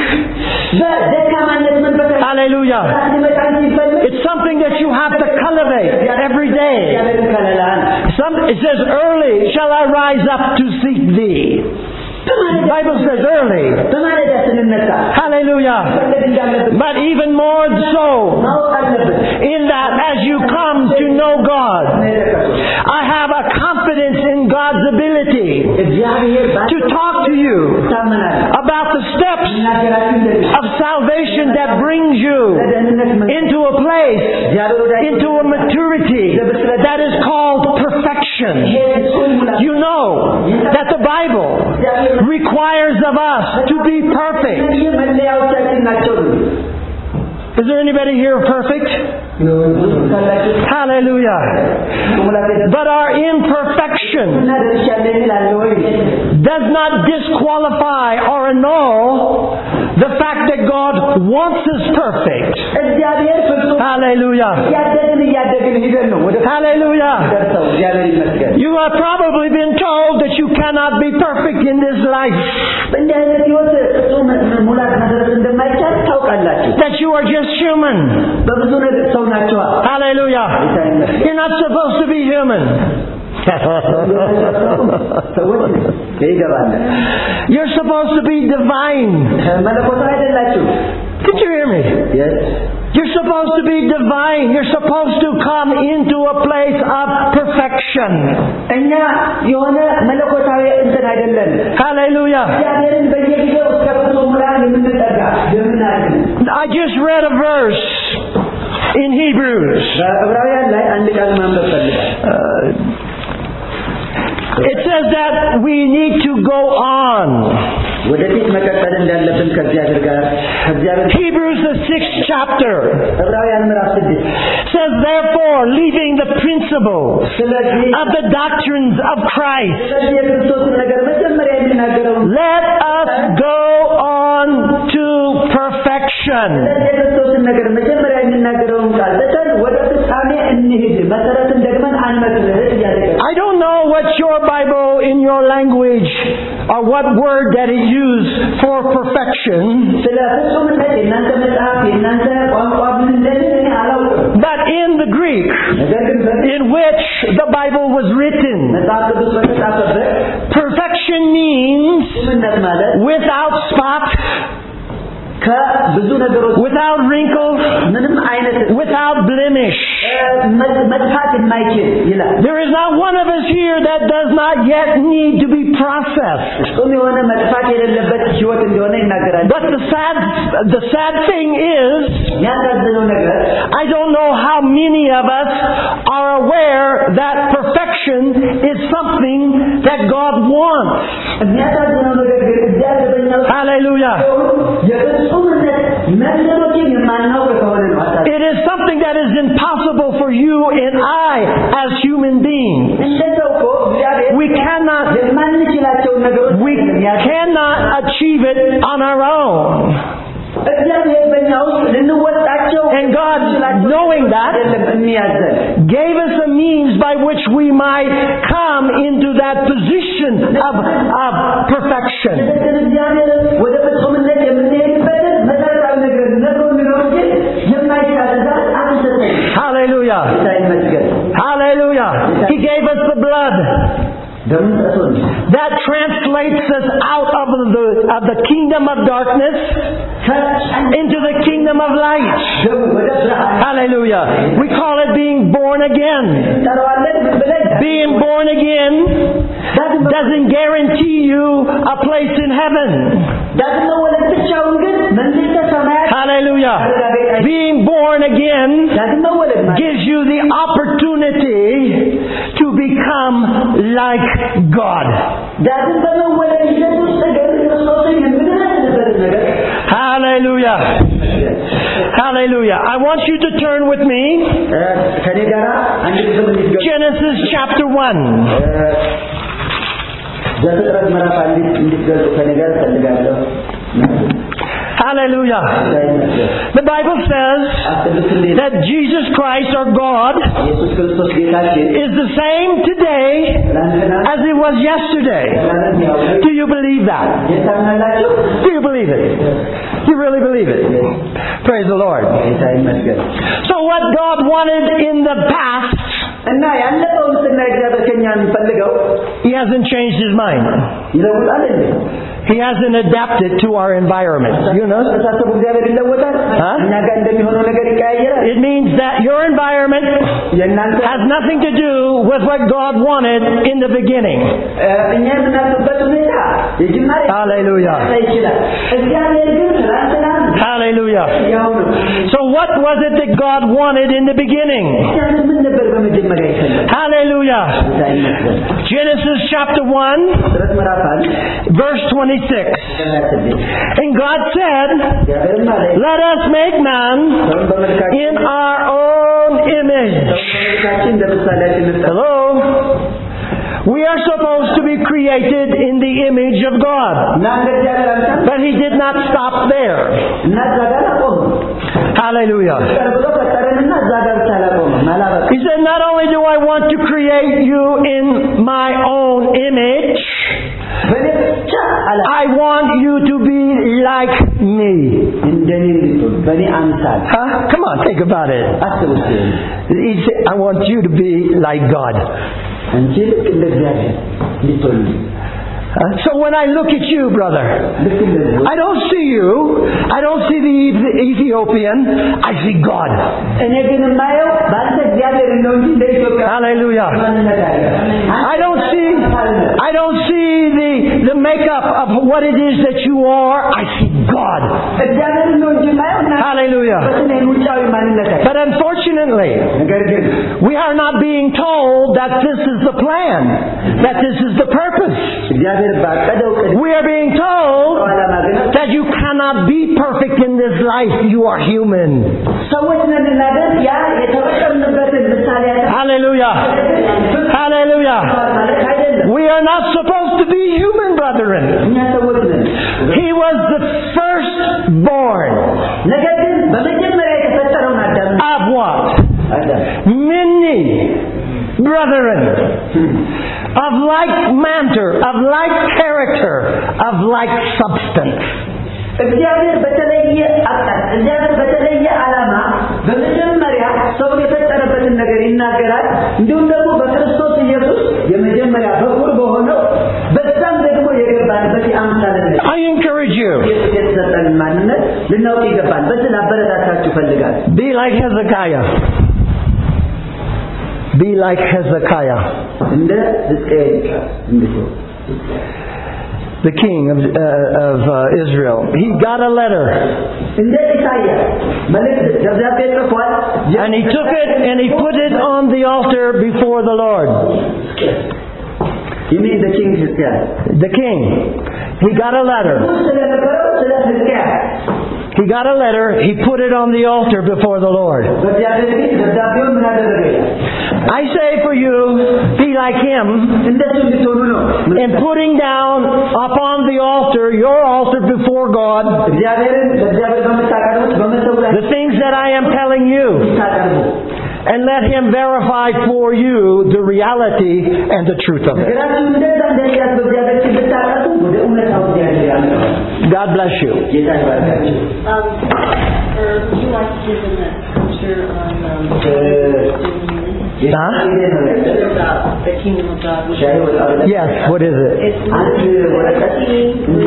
Hallelujah. It's something that you have to cultivate every day. Some, it says, early shall I rise up to seek Thee. The Bible says early. Hallelujah. But even more so, in that as you come to know God, I have a confidence in God's ability to talk to you about the steps of salvation that brings you into a place, into a maturity that is called perfection. You know that the Bible requires of us to be perfect. Is there anybody here perfect? Hallelujah. But our imperfection does not disqualify or annul the fact that God wants us perfect. Hallelujah. Hallelujah. You have probably been told that you cannot be perfect in this life. That you are just human. Hallelujah. You're not supposed to be human. You're supposed to be divine. Did you hear me? Yes. You're supposed to be divine. You're supposed to come into a place of perfection. Hallelujah. I just read a verse in Hebrews. Uh, it says that we need to go on. Hebrews the sixth chapter says, therefore, leaving the principles of the doctrines of Christ, let us go on to perfection. I don't know what your Bible in your language or what word that it used for perfection. But in the Greek, in which the Bible was written, perfection means without spot, without wrinkle, without blemish. There is not one of us here that does not yet need to be processed. But the sad, the sad thing is, I don't know how many of us are aware that perfection is something that God wants. Hallelujah. It is something that is impossible for you and I as human beings. We cannot, we cannot achieve it on our own. And God, knowing that, gave us a means by which we might come into that position of, of perfection. Hallelujah. Hallelujah. He gave us the blood that translates us out of the, of the kingdom of darkness into the kingdom of light. Hallelujah. We call it being born again. Being born again doesn't guarantee you a place in heaven. Hallelujah. Being born again gives you the opportunity to become like God. Hallelujah. Hallelujah. I want you to turn with me. Genesis chapter one. Hallelujah. The Bible says that Jesus Christ, our God, is the same today as it was yesterday. Do you believe that? Do you believe it? You really believe it? Praise the Lord. So what God wanted in the past, He hasn't changed His mind. He hasn't adapted to our environment. You know? Huh? It means that your environment has nothing to do with what God wanted in the beginning. Hallelujah. Hallelujah. So what was it that God wanted in the beginning? Hallelujah. Genesis chapter one, verse twenty-six. And God said, let us make man in our own image. Hello? We are supposed to be created in the image of God. But He did not stop there. Hallelujah. He said, not only do I want to create you in my own image, I want you to be like me. Huh? Come on, think about it. He said, I want you to be like God. Uh, so when I look at you, brother, I don't see you. I don't see the Ethiopian. I see God. Hallelujah. I don't see. I don't see the the makeup of what it is that you are. I see God. Hallelujah. But unfortunately, we are not being told that this is the plan, that this is the purpose. We are being told that you cannot be perfect in this life. You are human. Hallelujah. Hallelujah. We are not supposed to be human, brethren. He was the firstborn of what? Many brethren. Of like manner, of like character, of like substance. እግዚአብሔር በተለየ አቃት እግዚአብሔር በተለየ ዓላማ በመጀመሪያ ሰው የፈጠረበትን ነገር ይናገራል። እንዲሁም ደግሞ በክርስቶስ ኢየሱስ የመጀመሪያ በኩር በሆነው በዛም ደግሞ የገባንበት አምሳለ ነው። I encourage you. የተሰጠን ማንነት ልናውቅ ይገባል። በዚህ አበረታታችሁ ፈልጋለሁ። Be like Hezekiah. Be like Hezekiah. The king of, uh, of uh, Israel. He got a letter. And he took it and he put it on the altar before the Lord. You mean the king? The king. He got a letter. He got a letter, he put it on the altar before the Lord. I say for you, be like him in putting down upon the altar, your altar before God, the things that I am telling you. let Him verify for you the reality and the truth of it. ነገራችሁ እንደዛ እንደያዝ በእግዚአብሔር ፊት ብታቀርቡ ወደ እውነታው ያደርጋል። God bless you. ጌታ ይባርካችሁ። Um, or would you like to give them that scripture on um, Huh? about the kingdom of God? Which Yes, what is it? it's Luke seventeen,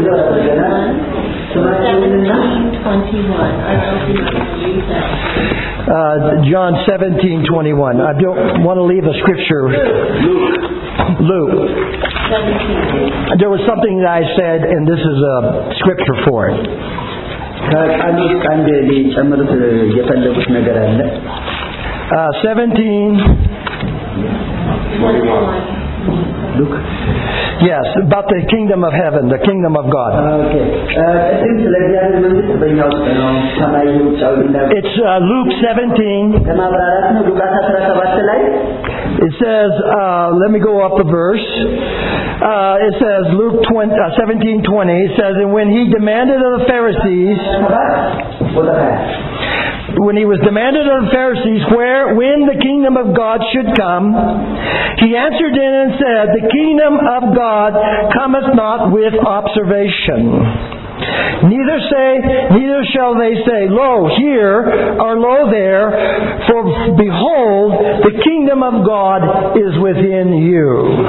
twenty-one. I don't know if you want to read that. Uh, John seventeen twenty-one. I don't want to leave a scripture. Luke. seventeen. There was something that I said, and this is a scripture for it. ከቃሉ አንድ ሊጨምሩት የፈለጉት ነገር አለ። Uh, seventeen. Luke. Yes, about the kingdom of heaven, the kingdom of God. ኦኬ እዚህ ስለ እግዚአብሔር መንግስት በእኛ ውስጥ ነው። ሰማይ ውጫዊ እንዳለ It's uh, Luke seventeen. ለማብራራት ነው። ሉቃስ አስራ ሰባት ላይ It says, uh, let me go up a verse. Uh, it says, Luke twenty, uh, seventeen twenty, it says, and when he demanded of the Pharisees, when he was demanded of the Pharisees where, when the kingdom of God should come, he answered in and said, the kingdom of God cometh not with observation. Neither say, neither shall they say, lo here, or lo there, for behold, the kingdom of God is within you.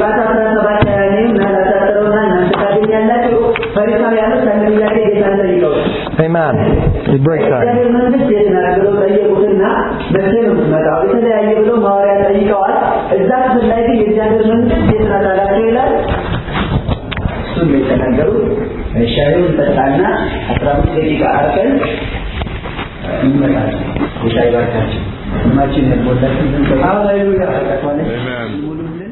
Amen. It breaks that. ሻዩን ጠጣና አስራ አምስት ደቂቃ አርፈን እንመጣለን። ሻይ ባርካችሁ ማችን ነው ወጣችሁ። ሃሌሉያ። Amen.